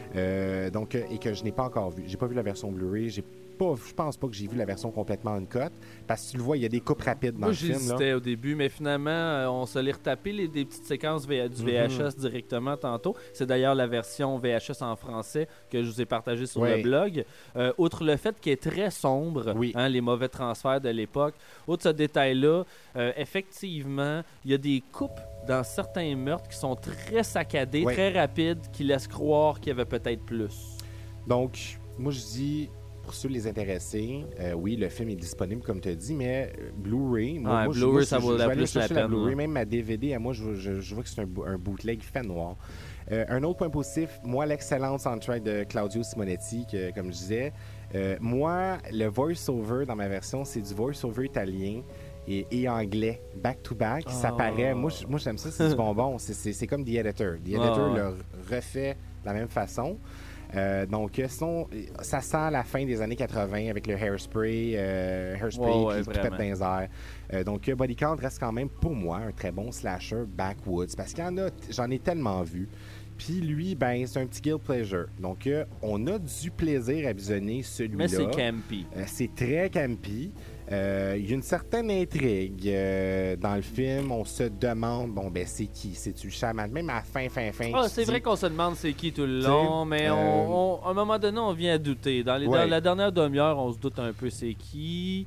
Euh, donc, euh, et que je n'ai pas encore vu. J'ai pas vu la version Blu-ray. J'ai pas, je pense pas que j'ai vu la version complètement une cote. Parce que tu le vois, il y a des coupes rapides dans Moi le film. là. j'hésitais au début, mais finalement euh, on se l'est retapé les, des petites séquences V- du V H S Mhm. directement tantôt. C'est d'ailleurs la version V H S en français que je vous ai partagée sur Ouais. le blog. Euh, outre le fait qu'elle est très sombre, Oui. hein, les mauvais transferts de l'époque, outre ce détail-là, euh, effectivement, il y a des coupes dans certains meurtres qui sont très saccadés, Ouais. très rapides, qui laissent croire qu'il y avait peut-être plus. Donc, moi, je dis, pour ceux les intéressés, euh, oui, le film est disponible, comme tu as dit, mais euh, Blu-ray, moi, Ouais, moi, je- Blu-ray, moi, ça je- vaut je la vais aller plus la chercher peine, Blu-ray, là. même ma D V D, à moi, je, je- je vois que c'est un, bo- un bootleg fait noir. Euh, un autre point positif, moi, l'excellente soundtrack de Claudio Simonetti, que, comme je disais. Euh, moi, le voice-over dans ma version, c'est du voice-over italien et, et anglais, back-to-back. Ça Oh. paraît. Moi, je- moi, j'aime ça, c'est du bonbon. C'est- C'est c'est comme The Editor. The Editor Oh, ouais. le refait de la même façon. Euh, donc, euh, sinon, euh, ça sent la fin des années quatre-vingts avec le hairspray, euh, hairspray Ouais, ouais, qui, qui pète vraiment. dans les airs. Euh, donc, euh, Body Count reste quand même, pour moi, un très bon slasher backwoods parce qu'il y en a, j'en ai tellement vu. Puis lui, ben, c'est un petit guilt pleasure. Donc, euh, on a du plaisir à visionner celui-là. Mais c'est campy. Euh, c'est très campy. Euh, Il y a une certaine intrigue euh, dans le film. On se demande, bon, ben, c'est qui? C'est-tu le chaman? Même à la fin, fin, fin. Ah, tu c'est dis- vrai qu'on se demande c'est qui tout le T'sais, long, mais euh, on, on- à un moment donné, on vient à douter. Dans, les, Ouais. dans la dernière demi-heure, on se doute un peu c'est qui.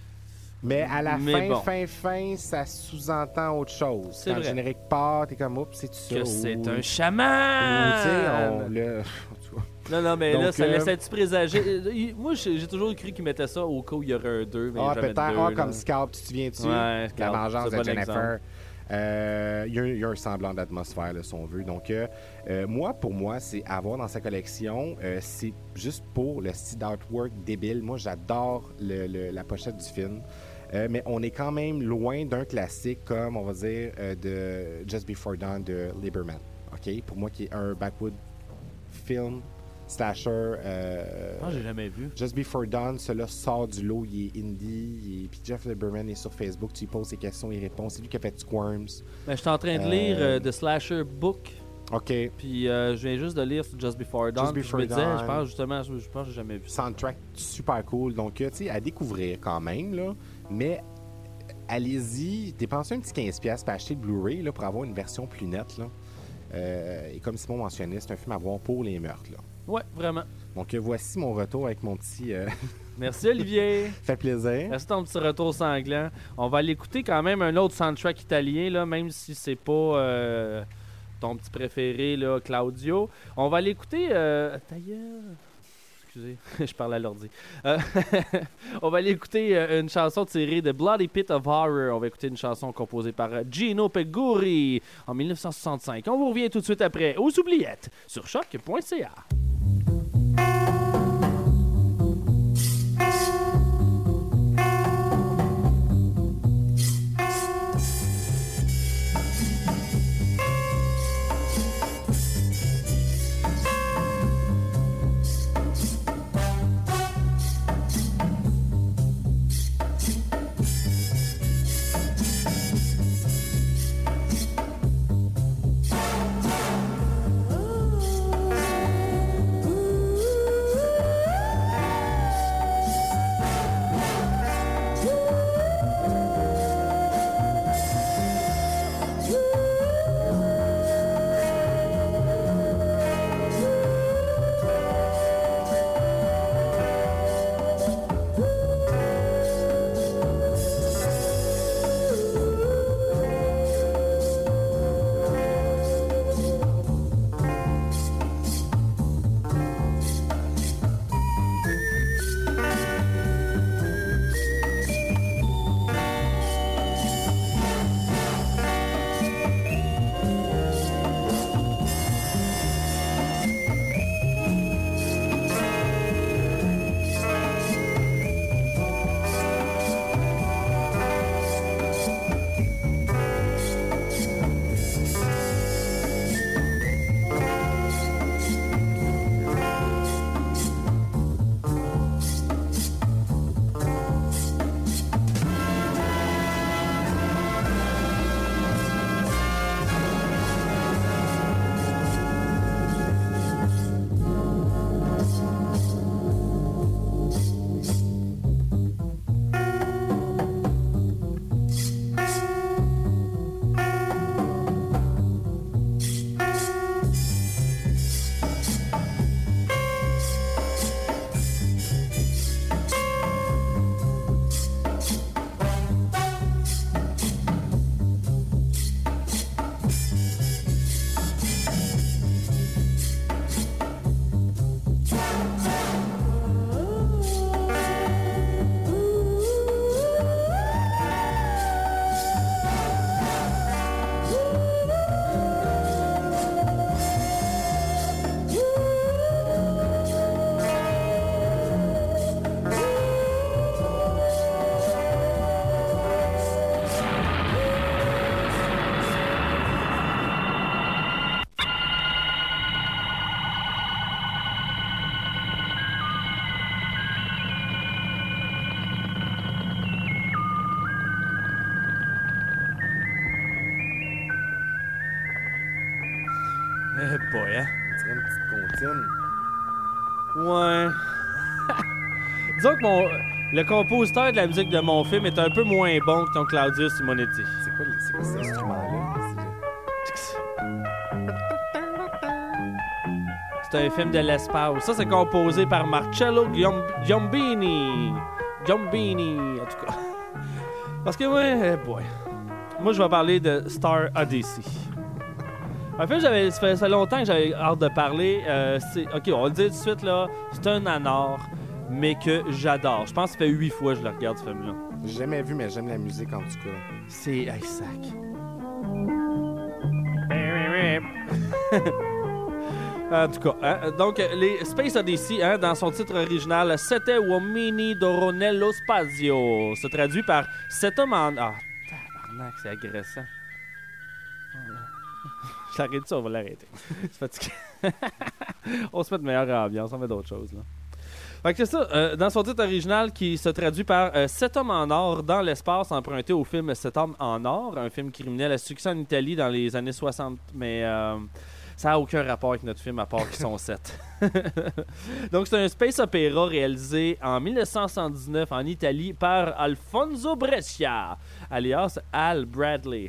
Mais à la Mais fin, bon. fin, fin, ça sous-entend autre chose. C'est Quand vrai. le générique part, t'es comme, oups, c'est ça. Que c'est ou- un ou, chaman! tu sais, on le... Non, non, mais là, Donc, ça euh, laisse être présager. Euh, il- Moi, j'ai j'ai toujours cru qu'ils mettaient ça au cas où il y aurait un deux, mais Ah, jamais de peut-être. deux, Ah, là. comme Scalp, tu te souviens-tu? Ouais, La Scalp, vengeance c'est de bon Jennifer. exemple. Euh, Il y, a un- il y a un semblant d'atmosphère, là, si on veut. Donc, euh, euh, moi, pour moi, c'est avoir dans sa collection, euh, c'est juste pour le style d'artwork débile. Moi, j'adore le- le- la pochette du film. Euh, mais on est quand même loin d'un classique comme, on va dire, euh, de Just Before Dawn de Lieberman. OK? Pour moi, qui est un backwood film slasher. Euh, Ah, j'ai jamais vu. Just Before Dawn, celui-là sort du lot, il est indie. il est- Puis Jeff Lieberman est sur Facebook, tu lui poses ses questions, il répond. C'est lui qui a fait Squirms. Ben, je suis en train de Euh, lire euh, The Slasher Book. OK. Puis euh, je viens juste de lire sur Just Before Dawn. Just puis Before je me disais, Dawn. je pense justement, je, je pense que j'ai jamais vu ça. Soundtrack super cool. Donc, euh, tu sais, à découvrir quand même, là. Mais allez-y, dépensez un petit quinze dollars pour acheter le Blu-ray là, pour avoir une version plus nette, là. Euh, et comme Simon mentionnait, c'est un film à voir pour les meurtres, là. Ouais, vraiment. Donc, euh, voici mon retour avec mon petit... euh, Merci Olivier. fait plaisir. Merci ton petit retour sanglant. On va l'écouter quand même un autre soundtrack italien, là, même si c'est pas euh, ton petit préféré, là, Claudio. On va l'écouter. Euh... Ta gueule. Excusez, je parle à l'ordi. Euh, on va aller écouter euh, une chanson tirée de Bloody Pit of Horror. On va écouter une chanson composée par euh, Gino Peguri en dix-neuf cent soixante-cinq. On vous revient tout de suite après aux oubliettes sur choc point c a. Eh boy, hein? On dirait une petite comptine. Ouais. Disons que mon, le compositeur de la musique de mon film est un peu moins bon que ton Claudio Simonetti. C'est quoi, le- c'est quoi cet instrument-là? C'est un film de l'espace. Ça, c'est composé par Marcello Giom- Giombini. Giombini, en tout cas. Parce que, ouais, eh boy. Moi, je vais parler de Star Odyssey. En fait, j'avais, ça fait ça fait longtemps que j'avais hâte de parler. Euh, c'est, OK, on va le dire tout de suite, là. C'est un nanar, mais que j'adore. Je pense que ça fait huit fois que je le regarde, ce film-là. J'ai jamais vu, mais j'aime la musique en tout cas. C'est... Hey, sac. En tout cas, hein, donc les Space Odyssey, hein, dans son titre original, Sette uomini d'oro nello spazio, se traduit par Sept hommes en... Ah, tabarnak, c'est agressant. Je l'arrête ça, on va l'arrêter. C'est fatigué. On se met de meilleure ambiance, on met d'autres choses, là. Fait que c'est ça, euh, dans son titre original qui se traduit par euh, Sept hommes en or dans l'espace, emprunté au film Sept hommes en or, un film criminel à succès en Italie dans les années soixante, mais euh, ça n'a aucun rapport avec notre film à part qu'ils sont sept. Donc c'est un space opéra réalisé en dix-neuf cent soixante-dix-neuf en Italie par Alfonso Brescia, alias Al Bradley.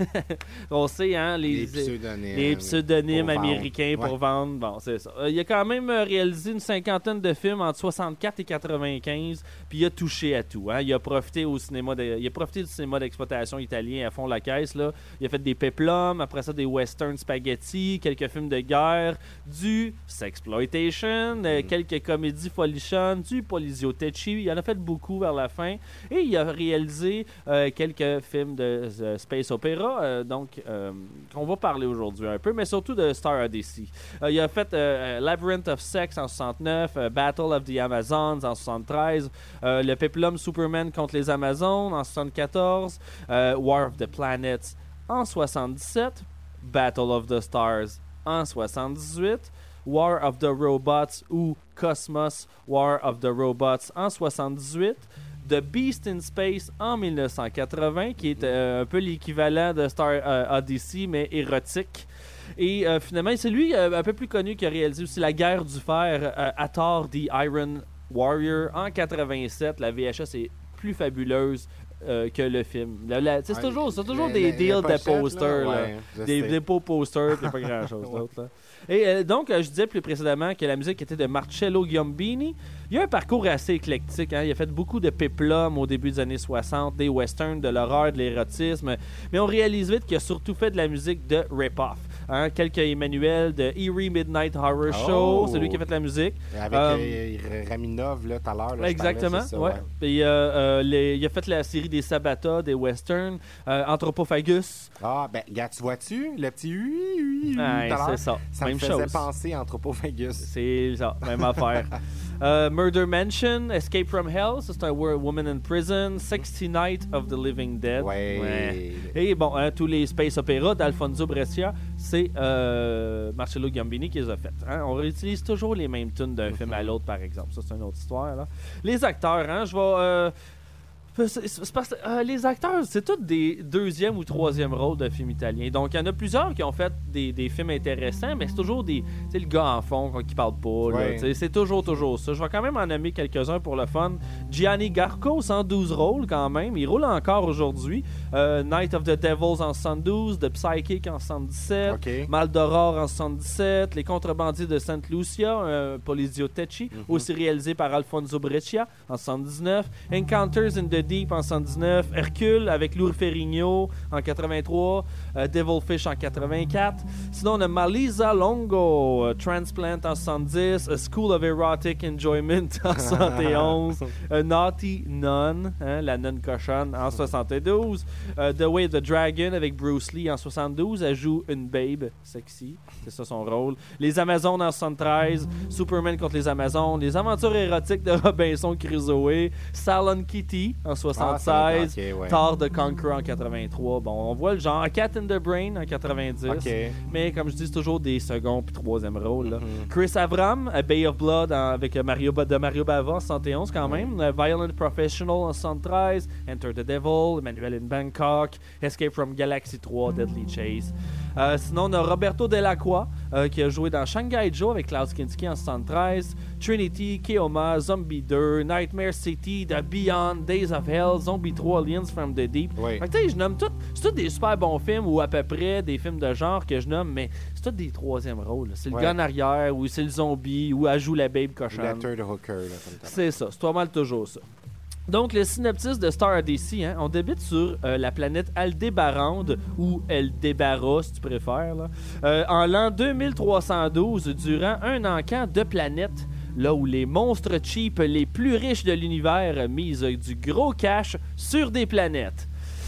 On sait, hein, les, les pseudonymes, les pseudonymes pour américains vendre. pour Ouais. vendre. Bon, c'est ça. Euh, il a quand même euh, réalisé une cinquantaine de films entre soixante-quatre et quatre-vingt-quinze, puis il a touché à tout. Hein. Il a profité au cinéma, de, il a profité du cinéma d'exploitation italien à fond la caisse. Là. Il a fait des péplums, après ça des western spaghetti, quelques films de guerre, du sexploitation, euh, quelques comédies folichonnes, du Polizio Tecci. Il en a fait beaucoup vers la fin, et il a réalisé euh, quelques films de euh, space opera. Euh, donc, euh, qu'on va parler aujourd'hui un peu, mais surtout de Star Odyssey. Euh, il a fait euh, Labyrinth of Sex en soixante-neuf, euh, Battle of the Amazons en soixante-treize, euh, le péplum Superman contre les Amazones en soixante-quatorze, euh, War of the Planets en soixante-dix-sept, Battle of the Stars en soixante-dix-huit, War of the Robots ou Cosmos War of the Robots en soixante-dix-huit, The Beast in Space en dix-neuf cent quatre-vingts, qui est euh, un peu l'équivalent de Star euh, Odyssey, mais érotique. Et euh, finalement, c'est lui euh, un peu plus connu qui a réalisé aussi La Guerre du Fer, euh, Hathor the Iron Warrior en quatre-vingt-sept. La V H S est plus fabuleuse euh, que le film. La- la- c'est Ouais, toujours, c'est toujours le- des le- deals la de pochette, posters. là, là. ouais, je Des sais. dépôts posters, puis pas grand-chose d'autre. là. Et euh, donc, euh, je disais plus précédemment que la musique était de Marcello Giombini. Il a un parcours assez éclectique. Hein. Il a fait beaucoup de péplums au début des années soixante, des westerns, de l'horreur, de l'érotisme. Mais on réalise vite qu'il a surtout fait de la musique de rip-off. Hein. Quelques Emmanuel de Eerie Midnight Horror Show. Oh! C'est lui qui a fait la musique. Avec Euh, euh, Raminov, là, tout à l'heure. là, je Exactement, parlais, c'est ça, ouais. Puis, euh, euh, les- il a fait la série des Sabata, des westerns, euh, Anthropophagus. Ah, ben, gars, tu vois-tu? Le petit oui, oui, oui, Ouais, tout à l'heure, c'est ça. Ça Même me faisait chose. penser à Anthropophagus. C'est ça, même affaire. Euh, Murder Mansion, Escape from Hell, ça c'est un Wo- Woman in Prison, sixty Night of the Living Dead. Ouais. Et bon, hein, tous les space opéras d'Alfonso Brescia, c'est euh, Marcello Giombini qui les a fait. Hein. On réutilise toujours les mêmes tunes d'un film à l'autre, par exemple. Ça, c'est une autre histoire. Là. Les acteurs, hein, je vais... euh, c'est- c'est parce que, euh, les acteurs, c'est tous des deuxième ou troisième rôles de films italiens. Donc, il y en a plusieurs qui ont fait des, des films intéressants, mais c'est toujours des. Tu sais, le gars en fond qui parle pas. là, Ouais. tu sais, c'est toujours, toujours ça. Je vais quand même en nommer quelques-uns pour le fun. Gianni Garco, cent douze rôles quand même. Il roule encore aujourd'hui. Euh, Night of the Devils en soixante-douze, The Psychic en soixante-dix-sept, OK. Mal d'Aurore en soixante-dix-sept, Les Contrebandiers de Sainte Lucia, euh, Polizio Tecci, aussi réalisé par Alfonso Brescia en soixante-dix-neuf, Encounters in the Deep en soixante-dix-neuf, Hercule avec Lou Ferrigno en quatre-vingt-trois, euh, Devilfish en quatre-vingt-quatre. Sinon, on a Malisa Longo, euh, Transplant en soixante-dix, A School of Erotic Enjoyment en soixante et onze, A Naughty Nun, hein, la nonne cochonne en soixante-douze, euh, The Way of the Dragon avec Bruce Lee en soixante-douze, elle joue une babe sexy, c'est ça son rôle. Les Amazones en soixante-treize, Superman contre les Amazones, Les Aventures érotiques de Robinson Crusoe, Salon Kitty en soixante-seize, Ah, ça, ok, ouais. Thor the Conqueror en quatre-vingt-trois. Bon, on voit le genre. Cat in the Brain en quatre-vingt-dix. OK. Mais comme je dis, c'est toujours des second puis troisième rôles. là. Mhm. Chris Avram, A Bay of Blood en- avec euh, Mario, Ba- de Mario Bava en soixante et onze quand même. Euh, Violent Professional en soixante-treize. Enter the Devil, Emmanuel in Bangkok. Escape from Galaxy trois, Deadly Chase. Euh, sinon, on a Roberto Delacroix euh, qui a joué dans Shanghai Joe avec Klaus Kinski en soixante-treize. Trinity, Keoma, Zombie deux, Nightmare City, The Beyond, Days of Hell, Zombie trois, Aliens from the Deep. Oui. Fait que, tu sais, je nomme tout. C'est tous des super bons films ou à peu près des films de genre que je nomme, mais c'est tous des troisième rôles. là. C'est le Ouais. gars en arrière, ou c'est le zombie, ou elle joue la babe cochonne. Letter de Hooker, là, comme ça. C'est ça, c'est pas mal toujours ça. Donc, le synopsis de Star Odyssey, hein, on débute sur euh, la planète Aldébarande, ou Eldebara, si tu préfères, là, euh, en l'an deux mille trois cent douze, durant un encan de planète, là où les monstres cheap les plus riches de l'univers misent du gros cash sur des planètes.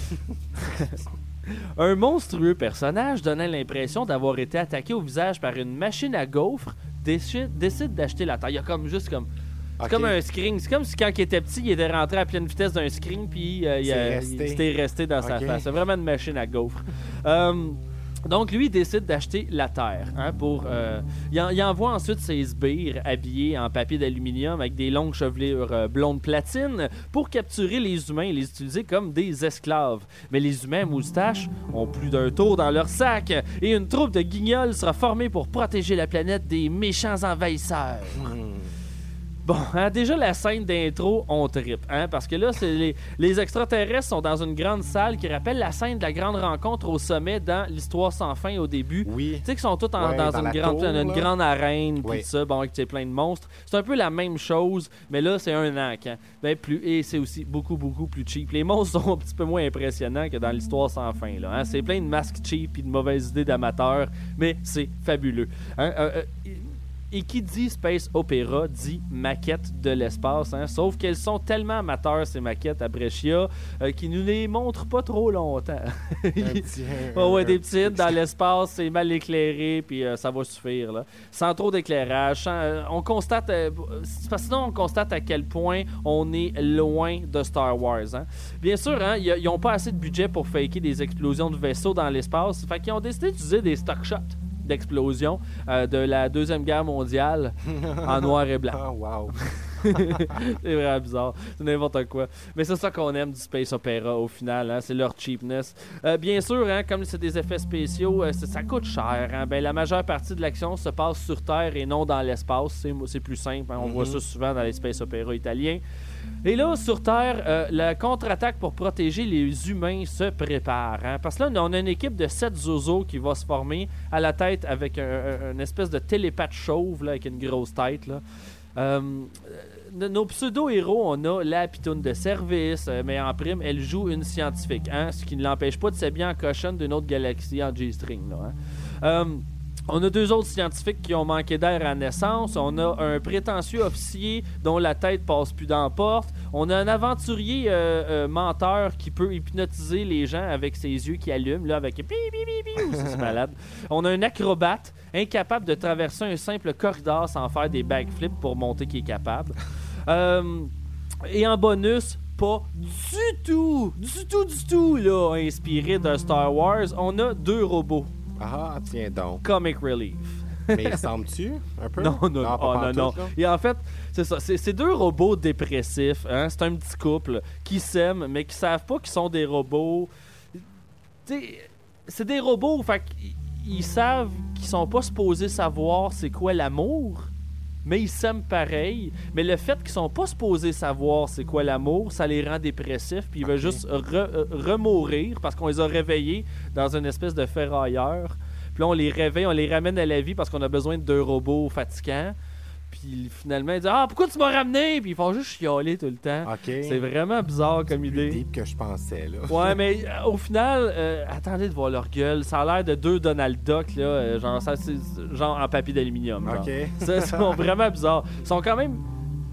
Un monstrueux personnage donnant l'impression d'avoir été attaqué au visage par une machine à gaufres décide, décide d'acheter la Terre. Il y a comme juste comme... C'est Ok. comme un screen. C'est comme si quand il était petit, il était rentré à pleine vitesse d'un screen puis euh, il, C'est a- resté. il s'était resté dans sa Ok. face. C'est vraiment une machine à gaufres. Euh, Donc, lui, il décide d'acheter la Terre. Hein, pour, euh, il, en, il envoie ensuite ses sbires habillés en papier d'aluminium avec des longues chevelures euh, blondes platine pour capturer les humains et les utiliser comme des esclaves. Mais les humains à moustache ont plus d'un tour dans leur sac et une troupe de guignols sera formée pour protéger la planète des méchants envahisseurs. Mmh. Bon, hein, déjà la scène d'intro, on trippe, hein, parce que là, c'est les, les extraterrestres sont dans une grande salle qui rappelle la scène de la grande rencontre au sommet dans l'Histoire sans fin au début. Oui. Tu sais qu'ils sont tous en, ouais, dans, dans une, grande, tour, une grande arène, puis oui. tout ça, bon, avec plein de monstres. C'est un peu la même chose, mais là, c'est un an, hein. Ben, plus, et c'est aussi beaucoup, beaucoup plus cheap. Les monstres sont un petit peu moins impressionnants que dans l'Histoire sans fin, là. Hein. C'est plein de masques cheap et de mauvaises idées d'amateurs, mais c'est fabuleux. Hein. Euh, euh, Et qui dit Space Opera dit maquette de l'espace, hein? Sauf qu'elles sont tellement amateurs, ces maquettes à Brescia, euh, qu'ils nous les montrent pas trop longtemps. petit, oh, ouais, des petites dans l'espace, c'est mal éclairé, puis euh, ça va suffire. Là. Sans trop d'éclairage. Sans, euh, on constate, euh, parce que sinon, on constate à quel point on est loin de Star Wars. Hein? Bien sûr, hein, ils n'ont pas assez de budget pour faker des explosions de vaisseaux dans l'espace, fait qu'ils ont décidé d'utiliser des stock shots d'explosion euh, de la Deuxième Guerre mondiale en noir et blanc. Oh, wow. C'est vraiment bizarre. C'est n'importe quoi. Mais c'est ça qu'on aime du Space Opera au final. Hein? C'est leur cheapness. Euh, bien sûr, hein, comme c'est des effets spéciaux, euh, ça coûte cher. Hein? Ben, la majeure partie de l'action se passe sur Terre et non dans l'espace. C'est, c'est plus simple. Hein? On mm-hmm. voit ça souvent dans les Space Opera italiens. Et là, sur Terre, euh, la contre-attaque pour protéger les humains se prépare. Hein? Parce que là, on a une équipe de sept zozos qui va se former à la tête avec un, un, une espèce de télépathe chauve là, avec une grosse tête. Là. Euh, nos pseudo-héros, on a la pitoune de service, euh, mais en prime, elle joue une scientifique, hein, ce qui ne l'empêche pas de s'habiller en cochonne d'une autre galaxie en G-string. Là, hein. euh, on a deux autres scientifiques qui ont manqué d'air à naissance. On a un prétentieux officier dont la tête passe plus dans la porte. On a un aventurier euh, euh, menteur qui peut hypnotiser les gens avec ses yeux qui allument, là, avec pi pi pi pi, c'est malade. On a un acrobate incapable de traverser un simple corridor sans faire des backflips pour montrer qu'il est capable. Euh, et en bonus, pas du tout, du tout, du tout, là, inspiré de Star Wars, on a deux robots. Ah, tiens donc. Comic relief. Mais ils ressemblent-tu un peu? Non, non, ah, oh, non, non. Là. Et en fait, c'est ça. C'est, c'est deux robots dépressifs. Hein? C'est un petit couple qui s'aiment, mais qui savent pas qu'ils sont des robots. T'sais, c'est des robots, fait qu'ils ils savent qu'ils sont pas supposés savoir c'est quoi l'amour, mais ils s'aiment pareil. Mais le fait qu'ils sont pas supposés savoir c'est quoi l'amour, ça les rend dépressifs, puis ils okay. veulent juste re- remourir parce qu'on les a réveillés dans une espèce de ferrailleur. Puis là, on les réveille, on les ramène à la vie parce qu'on a besoin de deux robots fatigants. Puis finalement, ils disent « Ah, pourquoi tu m'as ramené? » Puis ils font juste chialer tout le temps. Okay. C'est vraiment bizarre comme plus idée. C'est plus deep que je pensais, là. Ouais, mais euh, au final, euh, attendez de voir leur gueule. Ça a l'air de deux Donald Duck, là, euh, genre, ça, c'est, genre en papier d'aluminium. Genre. OK. Ça, ils sont vraiment bizarres. Ils sont quand même...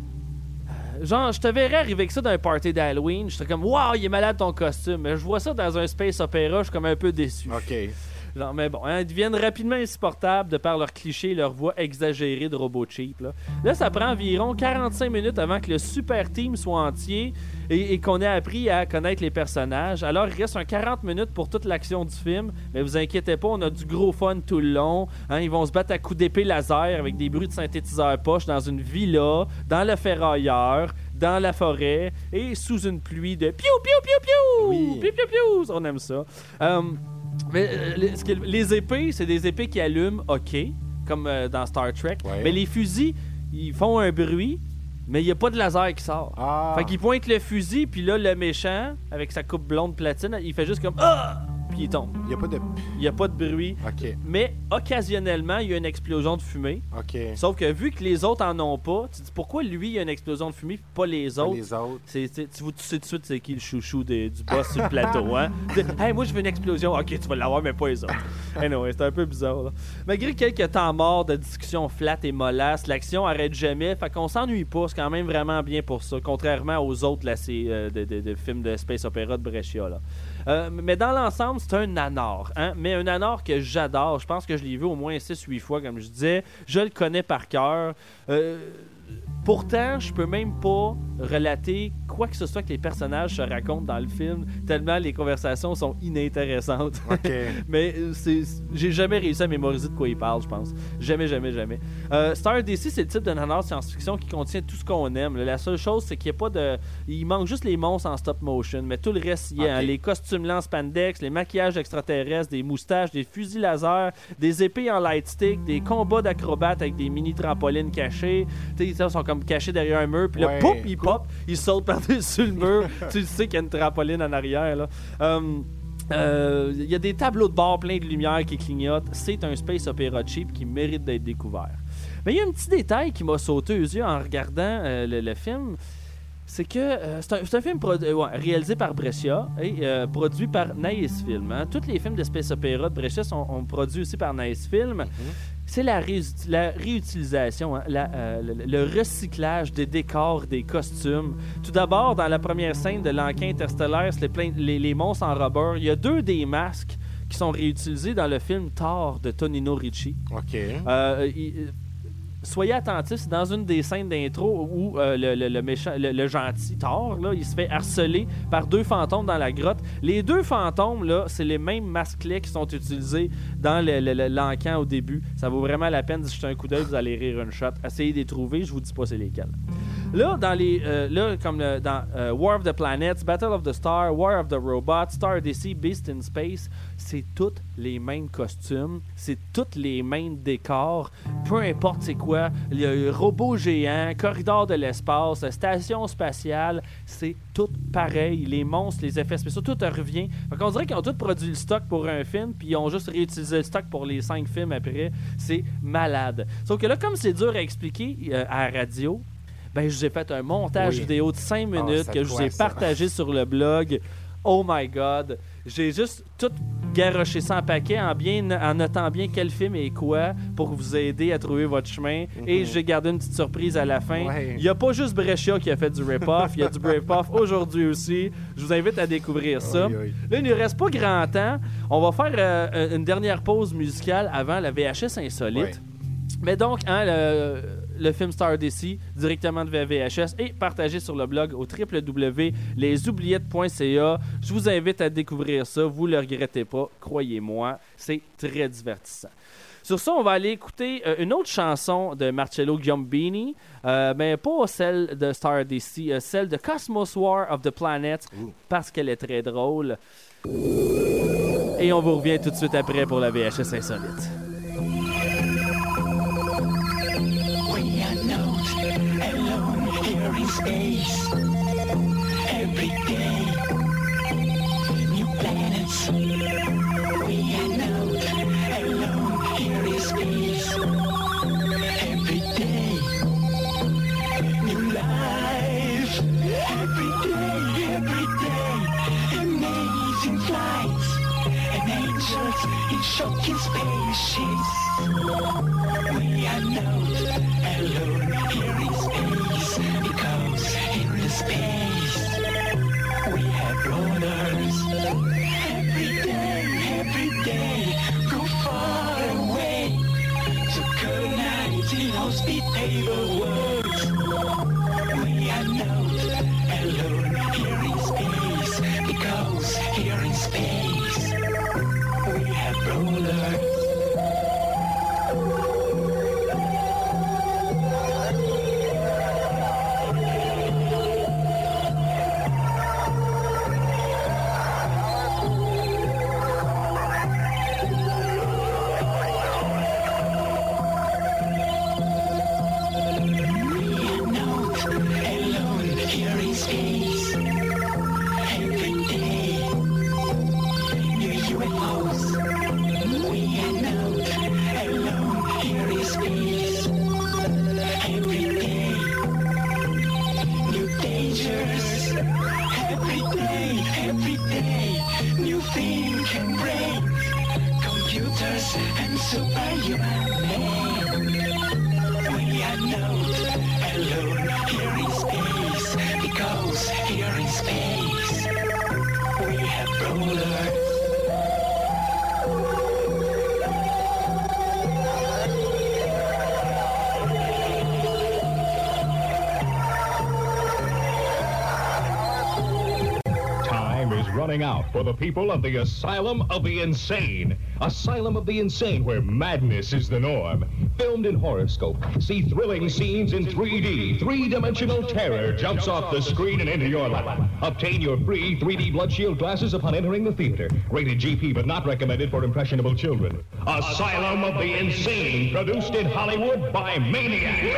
Genre, je te verrais arriver avec ça dans un party d'Halloween. Je serais comme « Wow, il est malade ton costume. » Mais je vois ça dans un space opéra, je suis comme un peu déçu. OK. Genre, mais bon, hein, ils deviennent rapidement insupportables de par leur cliché et leur voix exagérée de robots cheap. Là. là, ça prend environ quarante-cinq minutes avant que le super team soit entier et, et qu'on ait appris à connaître les personnages. Alors, il reste un quarante minutes pour toute l'action du film. Mais vous inquiétez pas, on a du gros fun tout le long. Hein, ils vont se battre à coups d'épée laser avec des bruits de synthétiseur poche dans une villa, dans le ferrailleur, dans la forêt et sous une pluie de piou, piou, piou, piou! Oui. Piou, piou, piou! On aime ça. Euh, Mais euh, les, ce que- les épées, c'est des épées qui allument, ok, comme euh, dans Star Trek. Ouais. Mais les fusils, ils font un bruit, mais il n'y a pas de laser qui sort. Ah. Fait qu'il pointe le fusil, puis là, le méchant, avec sa coupe blonde platine, il fait juste comme Ah! Puis il tombe. Il n'y a pas de... Il n'y a pas de bruit. OK. Mais occasionnellement, il y a une explosion de fumée. OK. Sauf que vu que les autres en ont pas, tu te dis pourquoi lui, il y a une explosion de fumée, puis pas les autres. Les autres. C'est, c'est- tu, vois- tu sais tout de suite c'est qui le chouchou des- du boss sur le plateau, hein? Tu dis, hey, moi je veux une explosion. Ok, tu vas l'avoir, mais pas les autres. Anyway, c'est un peu bizarre, là. Malgré quelques temps morts de discussions flat et mollasses, l'action arrête jamais, fait qu'on s'ennuie pas. C'est quand même vraiment bien pour ça, contrairement aux autres là, c'est, euh, de, de- de films de space opéra de Brescia, là. Euh, mais dans l'ensemble, c'est un nanar, hein? Mais un nanar que j'adore. Je pense que je l'ai vu au moins six huit fois, comme je disais. Je le connais par cœur. Euh, pourtant, je peux même pas relater quoi que ce soit que les personnages se racontent dans le film, tellement les conversations sont inintéressantes. Okay. Mais c'est, j'ai jamais réussi à mémoriser de quoi ils parlent, je pense. Jamais, jamais, jamais. Euh, Star D C, c'est le type de nanar science-fiction qui contient tout ce qu'on aime. La seule chose, c'est qu'il n'y a pas de... Il manque juste les monstres en stop motion, mais tout le reste, il y a Okay. les costumes en spandex, les maquillages extraterrestres, des moustaches, des fusils laser, des épées en light stick, des combats d'acrobates avec des mini trampolines cachées. Tu sais, ils sont comme cachés derrière un mur, puis là, Ouais, pouf, ils cool. pop, ils sautent par-dessus le mur. Tu sais qu'il y a une trampoline en arrière, là. Um, euh, il y a des tableaux de bord pleins de lumière qui clignotent. C'est un space opéra cheap qui mérite d'être découvert. Mais il y a un petit détail qui m'a sauté aux yeux en regardant euh, le, le film. C'est que euh, c'est, un, c'est un film produ- euh, ouais, réalisé par Brescia et euh, produit par Nice Film. Hein. Tous les films de space opéra de Brescia sont, sont produits aussi par Nice Film. Mm-hmm. C'est la, ré- la réutilisation, hein, la, euh, le, le recyclage des décors, des costumes. Tout d'abord, dans la première scène de l'enquête interstellaire, c'est les, plein- les, les monstres en rubber. Il y a deux des masques qui sont réutilisés dans le film Thor de Tonino Ricci. OK. Euh, il- Soyez attentifs, c'est dans une des scènes d'intro où euh, le, le, le méchant, le, le gentil Thor, là, il se fait harceler par deux fantômes dans la grotte. Les deux fantômes, là, c'est les mêmes masques-là qui sont utilisés dans le, le, le- l'encan au début. Ça vaut vraiment la peine de jeter un coup d'œil, vous allez rire une shot. Essayez de les trouver, je vous dis pas c'est lesquels. Là, dans les, euh, là comme le, dans euh, War of the Planets, Battle of the Star, War of the Robots, Star D C, Beast in Space, c'est tous les mêmes costumes, c'est tous les mêmes décors, peu importe c'est quoi, le robot géant, corridor de l'espace, station spatiale, c'est tout pareil, les monstres, les effets spéciaux, tout revient. Fait qu'on dirait qu'ils ont tous produit le stock pour un film, puis ils ont juste réutilisé le stock pour les cinq films après. C'est malade. Sauf que là, comme c'est dur à expliquer euh, à la radio, ben, je vous ai fait un montage Oui. vidéo de cinq Ah, minutes ça que je vous doit, ai ça. partagé sur le blog. Oh my God! J'ai juste tout garoché ça en paquet en, bien, en notant bien quel film est quoi pour vous aider à trouver votre chemin. Mm-hmm. Et j'ai gardé une petite surprise à la fin. Ouais. Il n'y a pas juste Brescia qui a fait du rip-off, il y a du rip-off aujourd'hui aussi. Je vous invite à découvrir ça. Oui, oui. Là, il ne nous reste pas grand temps. On va faire euh, une dernière pause musicale avant la V H S insolite. Ouais. Mais donc, hein, le, le film Star D C, directement de V H S, et partagé sur le blog au w w w point les oubliettes point c a. Je vous invite à découvrir ça. Vous ne le regrettez pas, croyez-moi. C'est très divertissant. Sur ça, on va aller écouter euh, une autre chanson de Marcello Giombini, euh, mais pas celle de Star D C, euh, celle de Cosmos War of the Planets, Ouh. parce qu'elle est très drôle. Et on vous revient tout de suite après pour la V H S insolite. We are not alone here in space. Every day, new planets. We are not alone here in space. Every day, new life. Every day, every day, amazing flights and angels in shocking spaceships. We are not alone here in space, because here in space we have rollers. Every day, every day, go far away to colonize inhospitable worlds. We are not alone here in space, because here in space we have rollers. And superhuman men. We are not alone here in space, because here in space we have rollers. running out for the people of the Asylum of the Insane. Asylum of the Insane, where madness is the norm. Filmed in Horoscope. See thrilling scenes in three D. Three-dimensional terror jumps off the screen and into your lap. Obtain your free three D blood shield glasses upon entering the theater. Rated G P, but not recommended for impressionable children. Asylum of the Insane, produced in Hollywood by Maniacs.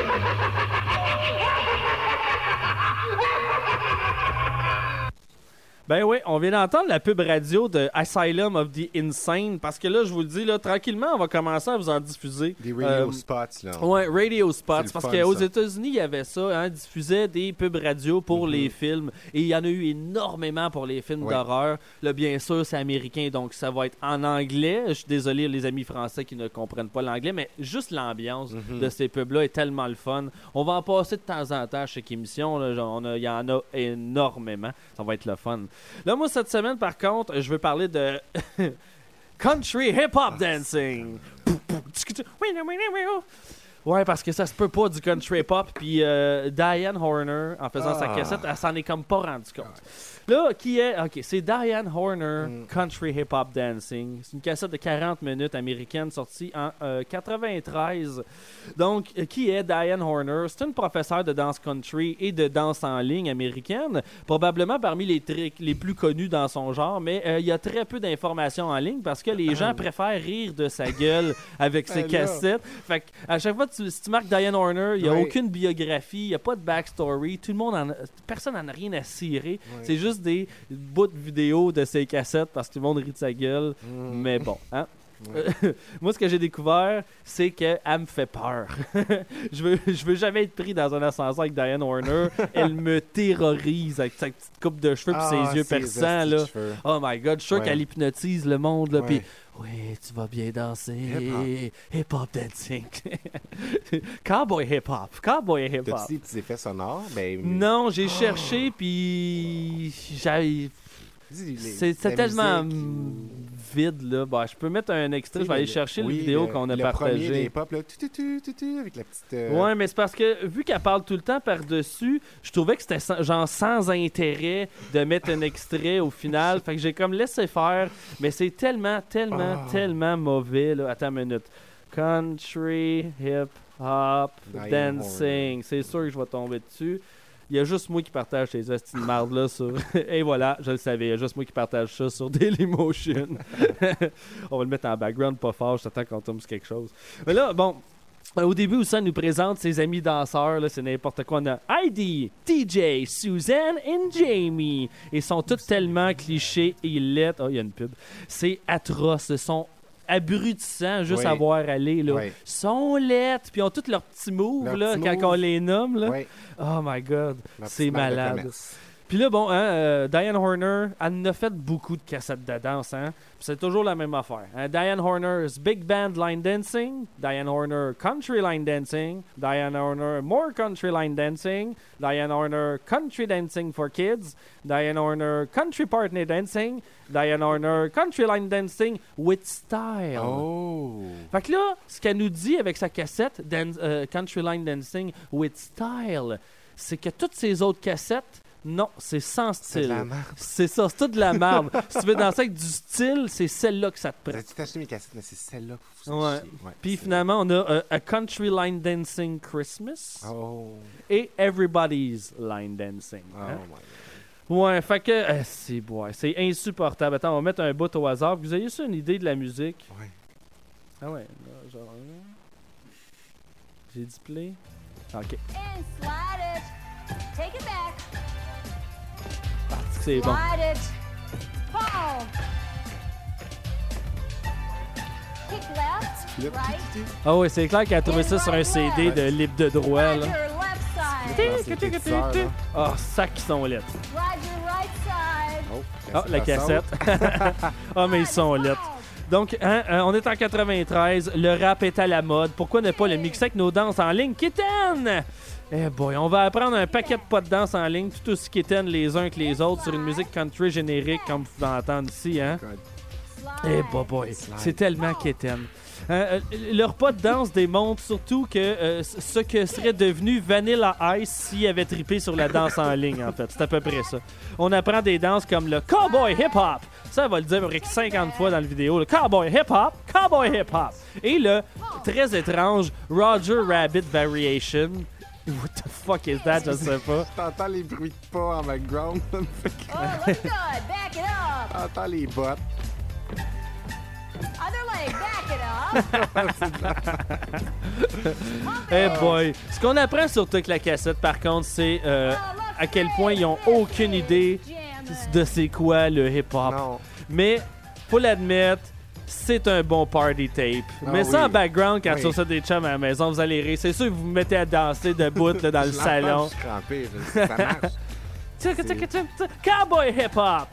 Ben oui, on vient d'entendre la pub radio de Asylum of the Insane, parce que là, je vous le dis, là, tranquillement, on va commencer à vous en diffuser. Des radio Euh, spots, là. Ouais, radio spots, C'est parce le fun, qu'aux ça. États-Unis, il y avait ça, hein, ils diffusaient des pubs radio pour les films, et il y en a eu énormément pour les films Ouais. d'horreur. Là, bien sûr, c'est américain, donc ça va être en anglais. Je suis désolé, les amis français qui ne comprennent pas l'anglais, mais juste l'ambiance de ces pubs-là est tellement le fun. On va en passer de temps en temps à chaque émission, là, genre, on a- il y en a énormément. Ça va être le fun. Là, moi, cette semaine, par contre, je veux parler de country hip-hop dancing. Ouais, parce que ça se peut pas du country hip-hop. Puis euh, Diane Horner, en faisant sa Ah. cassette, elle s'en est comme pas rendu compte. Là, qui est... OK, c'est Diane Horner, Mm. Country Hip-Hop Dancing. C'est une cassette de quarante minutes américaine sortie en euh, quatre-vingt-treize. Donc, euh, qui est Diane Horner? C'est une professeure de danse country et de danse en ligne américaine, probablement parmi les, tri- les plus connus dans son genre, mais euh, il y a très peu d'informations en ligne parce que les gens préfèrent rire de sa gueule avec ses Ben là. cassettes. Fait que à chaque fois, tu, si tu marques Diane Horner, il n'y a Ouais. aucune biographie, il n'y a pas de backstory, tout le monde en a- personne n'en a rien à cirer. Ouais. C'est juste des bouts de vidéos de ses cassettes parce que tout le monde rit de sa gueule. Mm. Mais bon, hein? Ouais. Moi, ce que j'ai découvert, c'est qu'elle me fait peur. je veux, je veux jamais être pris dans un ascenseur avec Diane Horner. Elle me terrorise avec sa petite coupe de cheveux et Ah, ses yeux ses perçants. hosties de Là. cheveux. Oh my God, je suis sûr Ouais. qu'elle hypnotise le monde. Là, Ouais. puis, oui, tu vas bien danser. Hip-hop. Hip-hop dancing. Cowboy hip-hop. Cowboy hip-hop. T'as-tu des petits effets sonores? Ben, Non, j'ai cherché, puis j'ai... dis les- C'est c'est la tellement musique mm, ou- vide, là. Bah, je peux mettre un extrait, je vais aller Le- chercher oui, la vidéo le- qu'on a le premier partagée. des pop, là, tu, tu, tu, tu, tu, avec la petite... euh, Ouais, mais c'est parce que vu qu'elle parle tout le temps par-dessus, je trouvais que c'était sans- genre sans intérêt de mettre un extrait au final. Fait que j'ai comme laissé faire. Mais c'est tellement, tellement, Ah. tellement mauvais, là. Attends une minute. Country, hip-hop, Diane dancing. C'est sûr que je vais tomber dessus. Il y a juste moi qui partage ces hosties de marde là sur... Et voilà, je le savais. Il y a juste moi qui partage ça sur Dailymotion. On va le mettre en background, pas fort. J'attends qu'on tombe sur quelque chose. Mais là, bon... Euh, Au début, où ça nous présente ses amis danseurs, là, c'est n'importe quoi. On a Heidi, T J, Suzanne et Jamie. Ils sont tous tellement clichés et laids. Oh, il y a une pub. C'est atroce. Ils sont abrutissants juste Oui. à voir aller. Là. Oui. Ils sont laids. Puis ils ont tous leurs petits moves Leurs là, petits quand moves. on les nomme. Là. Ouais, Oh my God. leur C'est petite marque de malade. commerce. Puis là, bon, hein, euh, Diane Horner, elle en a fait beaucoup de cassettes de danse, hein. Puis c'est toujours la même affaire. Hein. Diane Horner's Big Band Line Dancing, Diane Horner Country Line Dancing, Diane Horner More Country Line Dancing, Diane Horner Country Dancing for Kids, Diane Horner Country Partner Dancing, Diane Horner Country Line Dancing with Style. Oh! Fait que là, ce qu'elle nous dit avec sa cassette, Dan- euh, Country Line Dancing with Style, c'est que toutes ces autres cassettes, non, c'est sans C'est de style. la merde. C'est ça, c'est tout de la merde. Si tu veux danser avec du style, c'est celle-là que ça te prend. T'as-tu acheté mes cassettes, mais c'est celle-là qu'il faut Ouais. s'acheter. Ouais, Puis c'est- finalement, on a euh, A Country Line Dancing Christmas Oh! et Everybody's Line Dancing. Oh hein. my God. Ouais, fait que euh, c'est ouais, c'est insupportable. Attends, on va mettre un bout au hasard. Vous avez juste une idée de la musique? Ouais. Ah ouais, là, genre... là. J'ai dit play? OK. And slide it. Take it back. Ah, c'est bon. Slide it. Palm. Kick left. Flip, Right. tu, tu, tu. Ah ouais, c'est clair qu'elle a trouvé ça sur un C D de libre de droit, Ride là. your left side. Dans ses petites sœurs, là. Ah, sac qui sont lettres. Ride your right side. Oh, Ah, la à cassette. saute. Ah, mais ils sont lettres. Donc, hein, hein, on est en quatre-vingt-treize, le rap est à la mode. Pourquoi ne pas le mixer avec nos danses en ligne? Kitten! Eh boy, on va apprendre un paquet de pas de danse en ligne, tout aussi kitten les uns que les autres sur une musique country générique, comme vous pouvez entendre ici, hein? Eh, bah boy, c'est tellement quétaine. Euh, euh, leur pas de danse démontre surtout que euh, ce que serait devenu Vanilla Ice s'il avait trippé sur la danse en ligne, en fait. C'est à peu près ça. On apprend des danses comme le Cowboy Hip Hop. Ça, on va le dire à peu près cinquante fois dans la vidéo. Le Cowboy Hip Hop, Cowboy Hip Hop. Et le très étrange Roger Rabbit Variation. What the fuck is that? Je sais pas. T'entends les bruits de pas en background. Oh, look good. Back it up. T'entends les bottes. Other leg. Back it up. Eh boy. Ce qu'on apprend sur toute la cassette, par contre, c'est euh, à quel point ils ont aucune idée de c'est quoi le hip-hop. Non. Mais, faut l'admettre, c'est un bon party tape. Ah Mais ça oui. en background, quand Oui. sur ça des chums à la maison, vous allez rire. C'est sûr que vous vous mettez à danser debout là, dans le Je l'entends, salon. Je suis crampé. Je- Ça marche. Tchaka, tchaka, tchaka, tchaka. Cowboy hip-hop!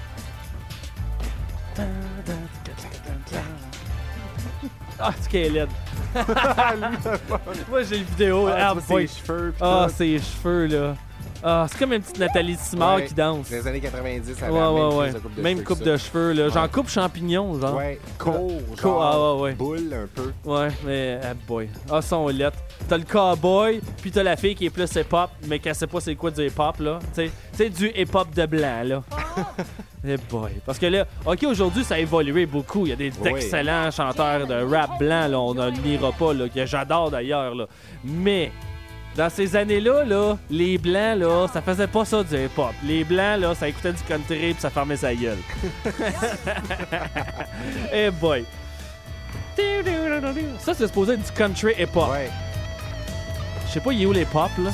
Ah, c'est qu'elle est laide. Moi, j'ai une vidéo. Ah, Ah, tu vois boy. ses cheveux. pis Ah, tout. ses cheveux, là. Ah, c'est comme une petite Nathalie Simard Ouais. qui danse. Dans les années quatre-vingt-dix, ça Ouais, avait la même ouais, ouais. crise de coupe de Même cheveux coupe que de ça. cheveux, là. J'en Ouais. coupe champignon, genre. Ouais, court, Court, genre, ah, ouais, ouais. boule un peu. Ouais, mais, ah, boy. Ah, son lettre. T'as le cowboy, puis t'as la fille qui est plus hip-hop, mais qu'elle sait pas c'est quoi du hip-hop, là. Tu sais, du hip-hop de blanc, là. Eh boy. Parce que là, OK, aujourd'hui, ça a évolué beaucoup. Il y a des Oui. excellents chanteurs de rap blanc, là. On ne le niera pas, là, que j'adore d'ailleurs, là. Mais, dans ces années-là, là, les blancs, là, ça faisait pas ça du hip-hop. Les blancs, là, ça écoutait du country, puis ça fermait sa gueule. Eh boy. Ça, c'est supposé être du country hip-hop. Ouais. Je sais pas, il est où les pop, là?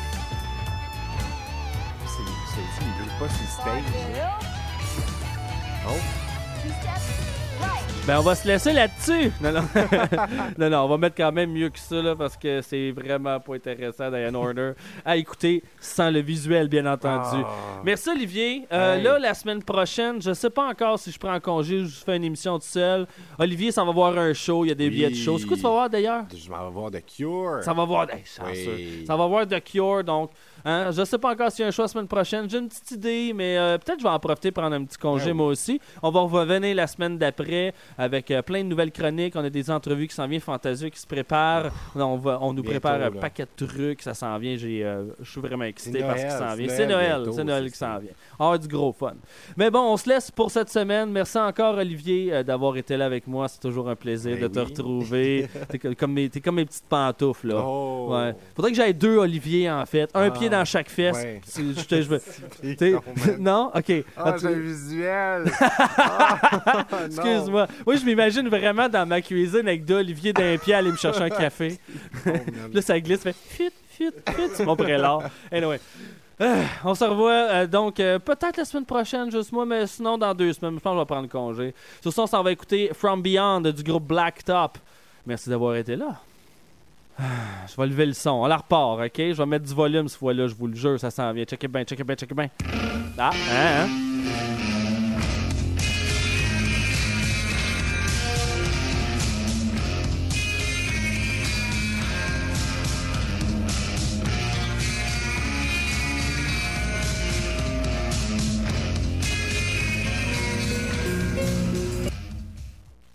C'est, c'est, il veut pas sur le stage. là. Oh. Two steps. Right. Ben, on va se laisser là-dessus. Non, non. non, non, on va mettre quand même mieux que ça, là, parce que c'est vraiment pas intéressant, Diane Order, à écouter sans le visuel, bien entendu. Ah. Merci, Olivier. Euh, Hey. Là, la semaine prochaine, je sais pas encore si je prends congé ou je fais une émission tout seul. Olivier s'en va voir un show, il y a des Oui. billets de show. C'est quoi tu vas voir, d'ailleurs? Je m'en vais voir The Cure. Ça va voir... Hey, chanceux. Oui. Ça va voir The Cure, donc... Hein, je sais pas encore s'il y a un choix la semaine prochaine. J'ai une petite idée, mais euh, peut-être que je vais en profiter pour prendre un petit congé, Ah oui. moi aussi. On va revenir la semaine d'après avec euh, plein de nouvelles chroniques. On a des entrevues qui s'en viennent, Fantasio qui se préparent. On, va, on nous Bientôt, prépare un là. paquet de trucs. Ça s'en vient. J'ai, euh, je suis vraiment excité C'est parce qu'il Noël, s'en c'est vient. Noël C'est Noël. bientôt, C'est Noël c'est qui s'en ça. vient. On va avoir du gros fun. Mais bon, on se laisse pour cette semaine. Merci encore, Olivier, euh, d'avoir été là avec moi. C'est toujours un plaisir Ben de te oui. retrouver. T'es co- comme mes, t'es comme mes petites pantoufles, là. Oh. Ouais. Faudrait que j'aille deux Olivier, en fait. Un Ah. pied dans chaque fesse. Ouais. Si- je te- je veux- C'est t'sais- con, man. non? OK. Ah, En tout- j'ai un visuel. Ah, non. Excuse-moi. Moi, je m'imagine vraiment dans ma cuisine avec deux Olivier d'un pied aller me chercher un café. Oh, man. Puis là, ça glisse, ça fait fit, fit, fit. C'est mon prélat. Anyway. Euh, on se revoit euh, donc euh, peut-être la semaine prochaine, juste moi, mais sinon dans deux semaines. Je pense que je vais prendre congé. Sur ça, on s'en va écouter From Beyond du groupe Blacktop. Merci d'avoir été là. Ah, je vais lever le son. On la repart, OK? Je vais mettre du volume cette fois-là, je vous le jure, ça s'en vient. Checkez bien, checkez bien, checkez bien. Ah, hein, hein?